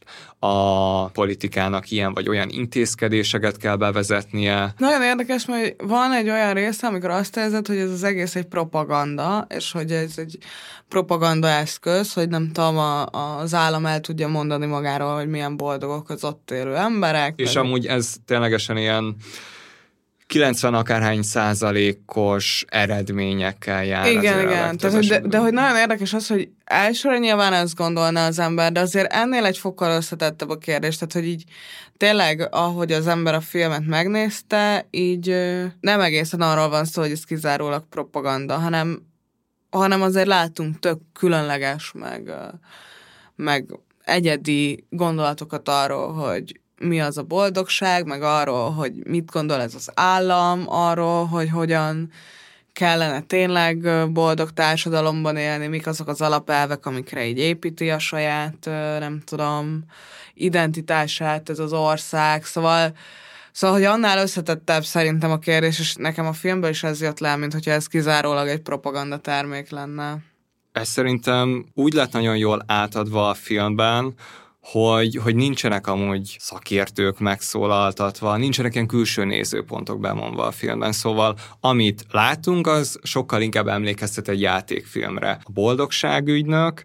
a politikának ilyen vagy olyan intézkedéseket kell bevezetnie. Nagyon érdekes, mert van egy olyan része, amikor azt érzed, hogy ez az egész egy propaganda, és hogy ez egy propaganda eszköz, hogy nem tudom, a, az állam el tudja mondani magáról, hogy milyen boldogok az ott élő emberek. És pedig... amúgy ez ténylegesen ilyen kilencven akárhány százalékos eredményekkel jár. Igen, igen. Tehát, de, de hogy nagyon érdekes az, hogy elsőre nyilván ezt gondolná az ember, de azért ennél egy fokkal összetettebb a kérdés. Tehát, hogy így tényleg, ahogy az ember a filmet megnézte, így nem egészen arról van szó, hogy ez kizárólag propaganda, hanem, hanem azért látunk tök különleges, meg, meg egyedi gondolatokat arról, hogy mi az a boldogság, meg arról, hogy mit gondol ez az állam, arról, hogy hogyan kellene tényleg boldog társadalomban élni, mik azok az alapelvek, amikre így építi a saját, nem tudom, identitását ez az ország. Szóval, szóval hogy annál összetettebb szerintem a kérdés, és nekem a filmből is ez jött le, mint hogyha ez kizárólag egy propaganda termék lenne. Ez szerintem úgy lett nagyon jól átadva a filmben, hogy, hogy nincsenek amúgy szakértők megszólaltatva, nincsenek ilyen külső nézőpontok bemondva a filmben, szóval amit látunk, az sokkal inkább emlékeztet egy játékfilmre. A boldogságügynök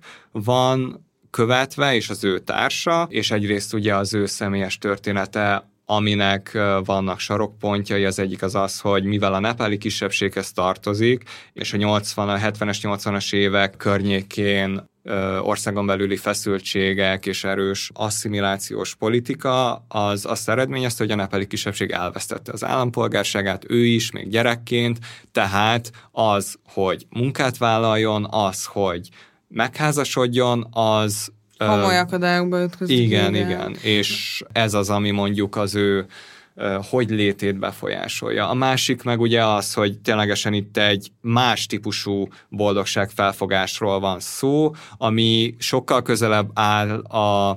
van követve, és az ő társa, és egyrészt ugye az ő személyes története, aminek vannak sarokpontjai, az egyik az az, hogy mivel a nepáli kisebbséghez tartozik, és a nyolcvan, a hetvenes, nyolcvanas évek környékén országon belüli feszültségek és erős asszimilációs politika, az azt eredményezte, hogy a nepáli kisebbség elvesztette az állampolgárságát, ő is, még gyerekként, tehát az, hogy munkát vállaljon, az, hogy megházasodjon, az komoly akadályokba ütközik. Igen, igen, igen, és ez az, ami mondjuk az ő hogy létét befolyásolja. A másik meg ugye az, hogy ténylegesen itt egy más típusú boldogságfelfogásról van szó, ami sokkal közelebb áll a,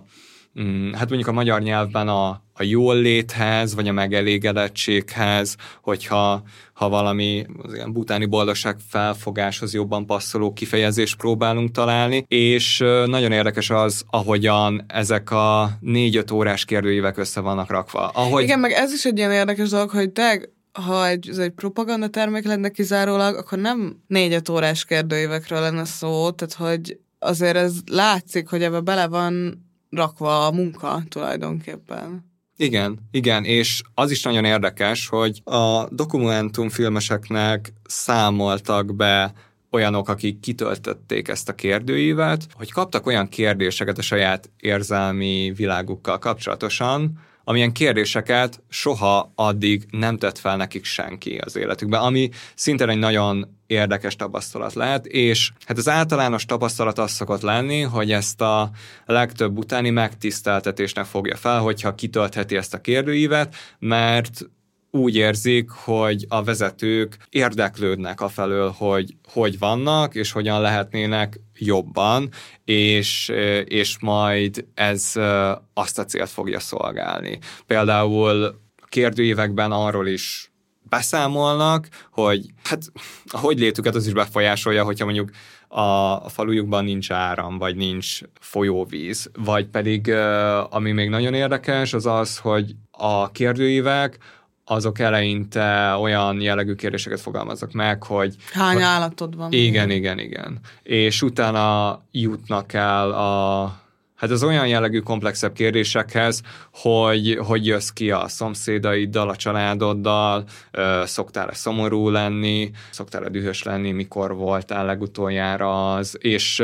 hát mondjuk a magyar nyelvben a, a jól léthez, vagy a megelégedettséghez, hogyha ha valami az ilyen bhutáni boldogság felfogáshoz jobban passzoló kifejezést próbálunk találni, és nagyon érdekes az, ahogyan ezek a négy-öt órás kérdőívek össze vannak rakva. Ahogy... Igen, meg ez is egy ilyen érdekes dolog, hogy te, ha egy, ez egy propaganda termék lenne kizárólag, akkor nem négy-öt órás kérdőívekről lenne szó, tehát hogy azért ez látszik, hogy ebbe bele van rakva a munka tulajdonképpen. Igen, igen, és az is nagyon érdekes, hogy a dokumentumfilmeseknek számoltak be olyanok, akik kitöltötték ezt a kérdőívet, hogy kaptak olyan kérdéseket a saját érzelmi világukkal kapcsolatosan, amilyen kérdéseket soha addig nem tett fel nekik senki az életükben, ami szintén egy nagyon érdekes tapasztalat lehet, és hát az általános tapasztalat az szokott lenni, hogy ezt a legtöbb utáni megtiszteltetésnek fogja fel, hogyha kitöltheti ezt a kérdőívet, mert úgy érzik, hogy a vezetők érdeklődnek afelől, hogy hogy vannak, és hogyan lehetnének jobban, és, és majd ez azt a célt fogja szolgálni. Például a kérdőívekben arról is beszámolnak, hogy hát a hogy létüket az is befolyásolja, hogyha mondjuk a, a falujukban nincs áram, vagy nincs folyóvíz, vagy pedig ami még nagyon érdekes, az az, hogy a kérdőívek azok eleinte olyan jellegű kérdéseket fogalmaznak meg, hogy... Hány hogy, állatod van? Igen, igen, igen. És utána jutnak el a... Hát az olyan jellegű komplexebb kérdésekhez, hogy hogy jössz ki a szomszédaiddal, a családoddal, szoktál-e szomorú lenni, szoktál-e dühös lenni, mikor voltál legutoljára az, és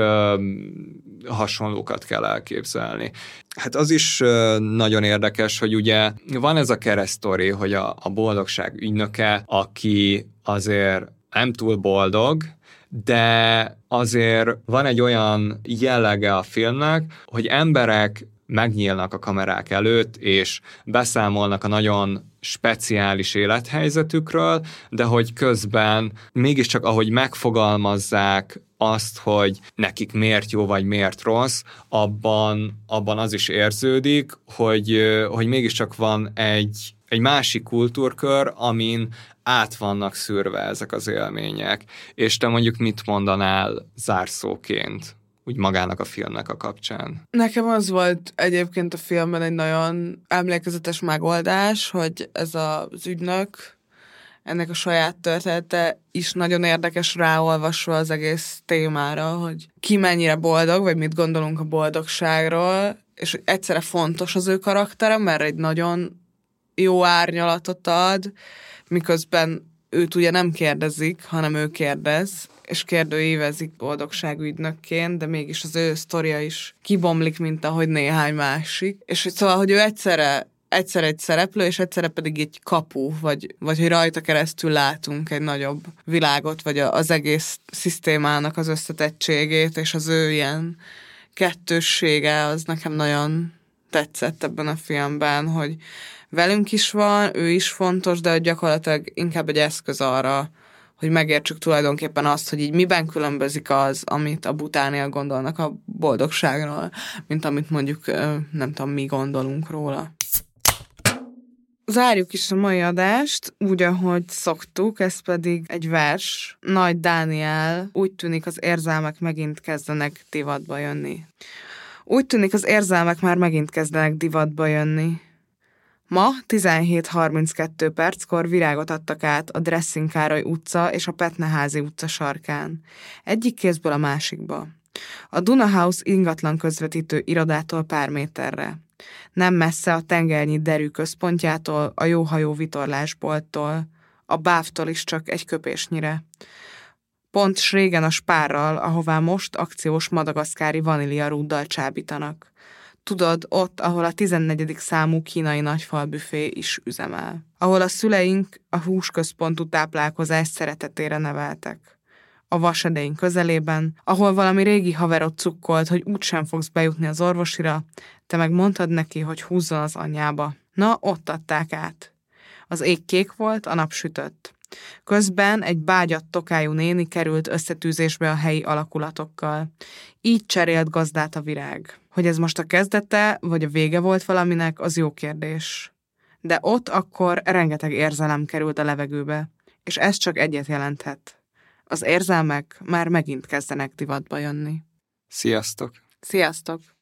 hasonlókat kell elképzelni. Hát az is nagyon érdekes, hogy ugye van ez a keresztori, hogy a, a boldogság ügynöke, aki azért nem túl boldog, de azért van egy olyan jellege a filmnek, hogy emberek megnyílnak a kamerák előtt, és beszámolnak a nagyon speciális élethelyzetükről, de hogy közben mégiscsak ahogy megfogalmazzák azt, hogy nekik miért jó, vagy miért rossz, abban, abban az is érződik, hogy, hogy mégiscsak van egy, egy másik kultúrkör, amin át vannak szűrve ezek az élmények. És te mondjuk mit mondanál zárszóként, úgy magának a filmnek a kapcsán? Nekem az volt egyébként a filmben egy nagyon emlékezetes megoldás, hogy ez az ügynök, ennek a saját története is nagyon érdekes ráolvasva az egész témára, hogy ki mennyire boldog, vagy mit gondolunk a boldogságról, és hogy egyszerre fontos az ő karaktere, mert egy nagyon jó árnyalatot ad, miközben őt ugye nem kérdezik, hanem ő kérdez, és kérdőívezik boldogságügynökként, de mégis az ő sztoria is kibomlik, mint ahogy néhány másik. És hogy szóval, hogy ő egyszerre, egyszer egy szereplő, és egyszerre pedig egy kapu, vagy, vagy hogy rajta keresztül látunk egy nagyobb világot, vagy az egész szisztémának az összetettségét, és az ő ilyen kettőssége, az nekem nagyon tetszett ebben a filmben, hogy velünk is van, ő is fontos, de gyakorlatilag inkább egy eszköz arra, hogy megértsük tulajdonképpen azt, hogy így miben különbözik az, amit a butánél gondolnak a boldogságról, mint amit mondjuk nem tudom, mi gondolunk róla. Zárjuk is a mai adást, úgy, ahogy szoktuk, ez pedig egy vers. Nagy Dániel, úgy tűnik az érzelmek megint kezdenek divatba jönni. Úgy tűnik az érzelmek már megint kezdenek divatba jönni. Ma tizenhét harminckettő perckor virágot adtak át a Dresszin Károly utca és a Petneházi utca sarkán. Egyik kézből a másikba. A Duna House ingatlan közvetítő irodától pár méterre. Nem messze a tengernyi derű központjától, a jóhajó vitorlásbolttól, a bávtól is csak egy köpésnyire. Pont s régen a Spárral, ahová most akciós madagaszkári vaníliarúddal csábítanak. Tudod, ott, ahol a tizennegyedik számú kínai nagyfalbüfé is üzemel. Ahol a szüleink a húsközpontú táplálkozás szeretetére neveltek. A vasedény közelében, ahol valami régi haverod cukkolt, hogy úgysem fogsz bejutni az orvosira, te meg mondtad neki, hogy húzzon az anyjába. Na, ott adták át. Az ég kék volt, a nap sütött. Közben egy bágyadt tokájú néni került összetűzésbe a helyi alakulatokkal. Így cserélt gazdát a virág. Hogy ez most a kezdete, vagy a vége volt valaminek, az jó kérdés. De ott akkor rengeteg érzelem került a levegőbe, és ez csak egyet jelenthet. Az érzelmek már megint kezdenek divatba jönni. Sziasztok! Sziasztok!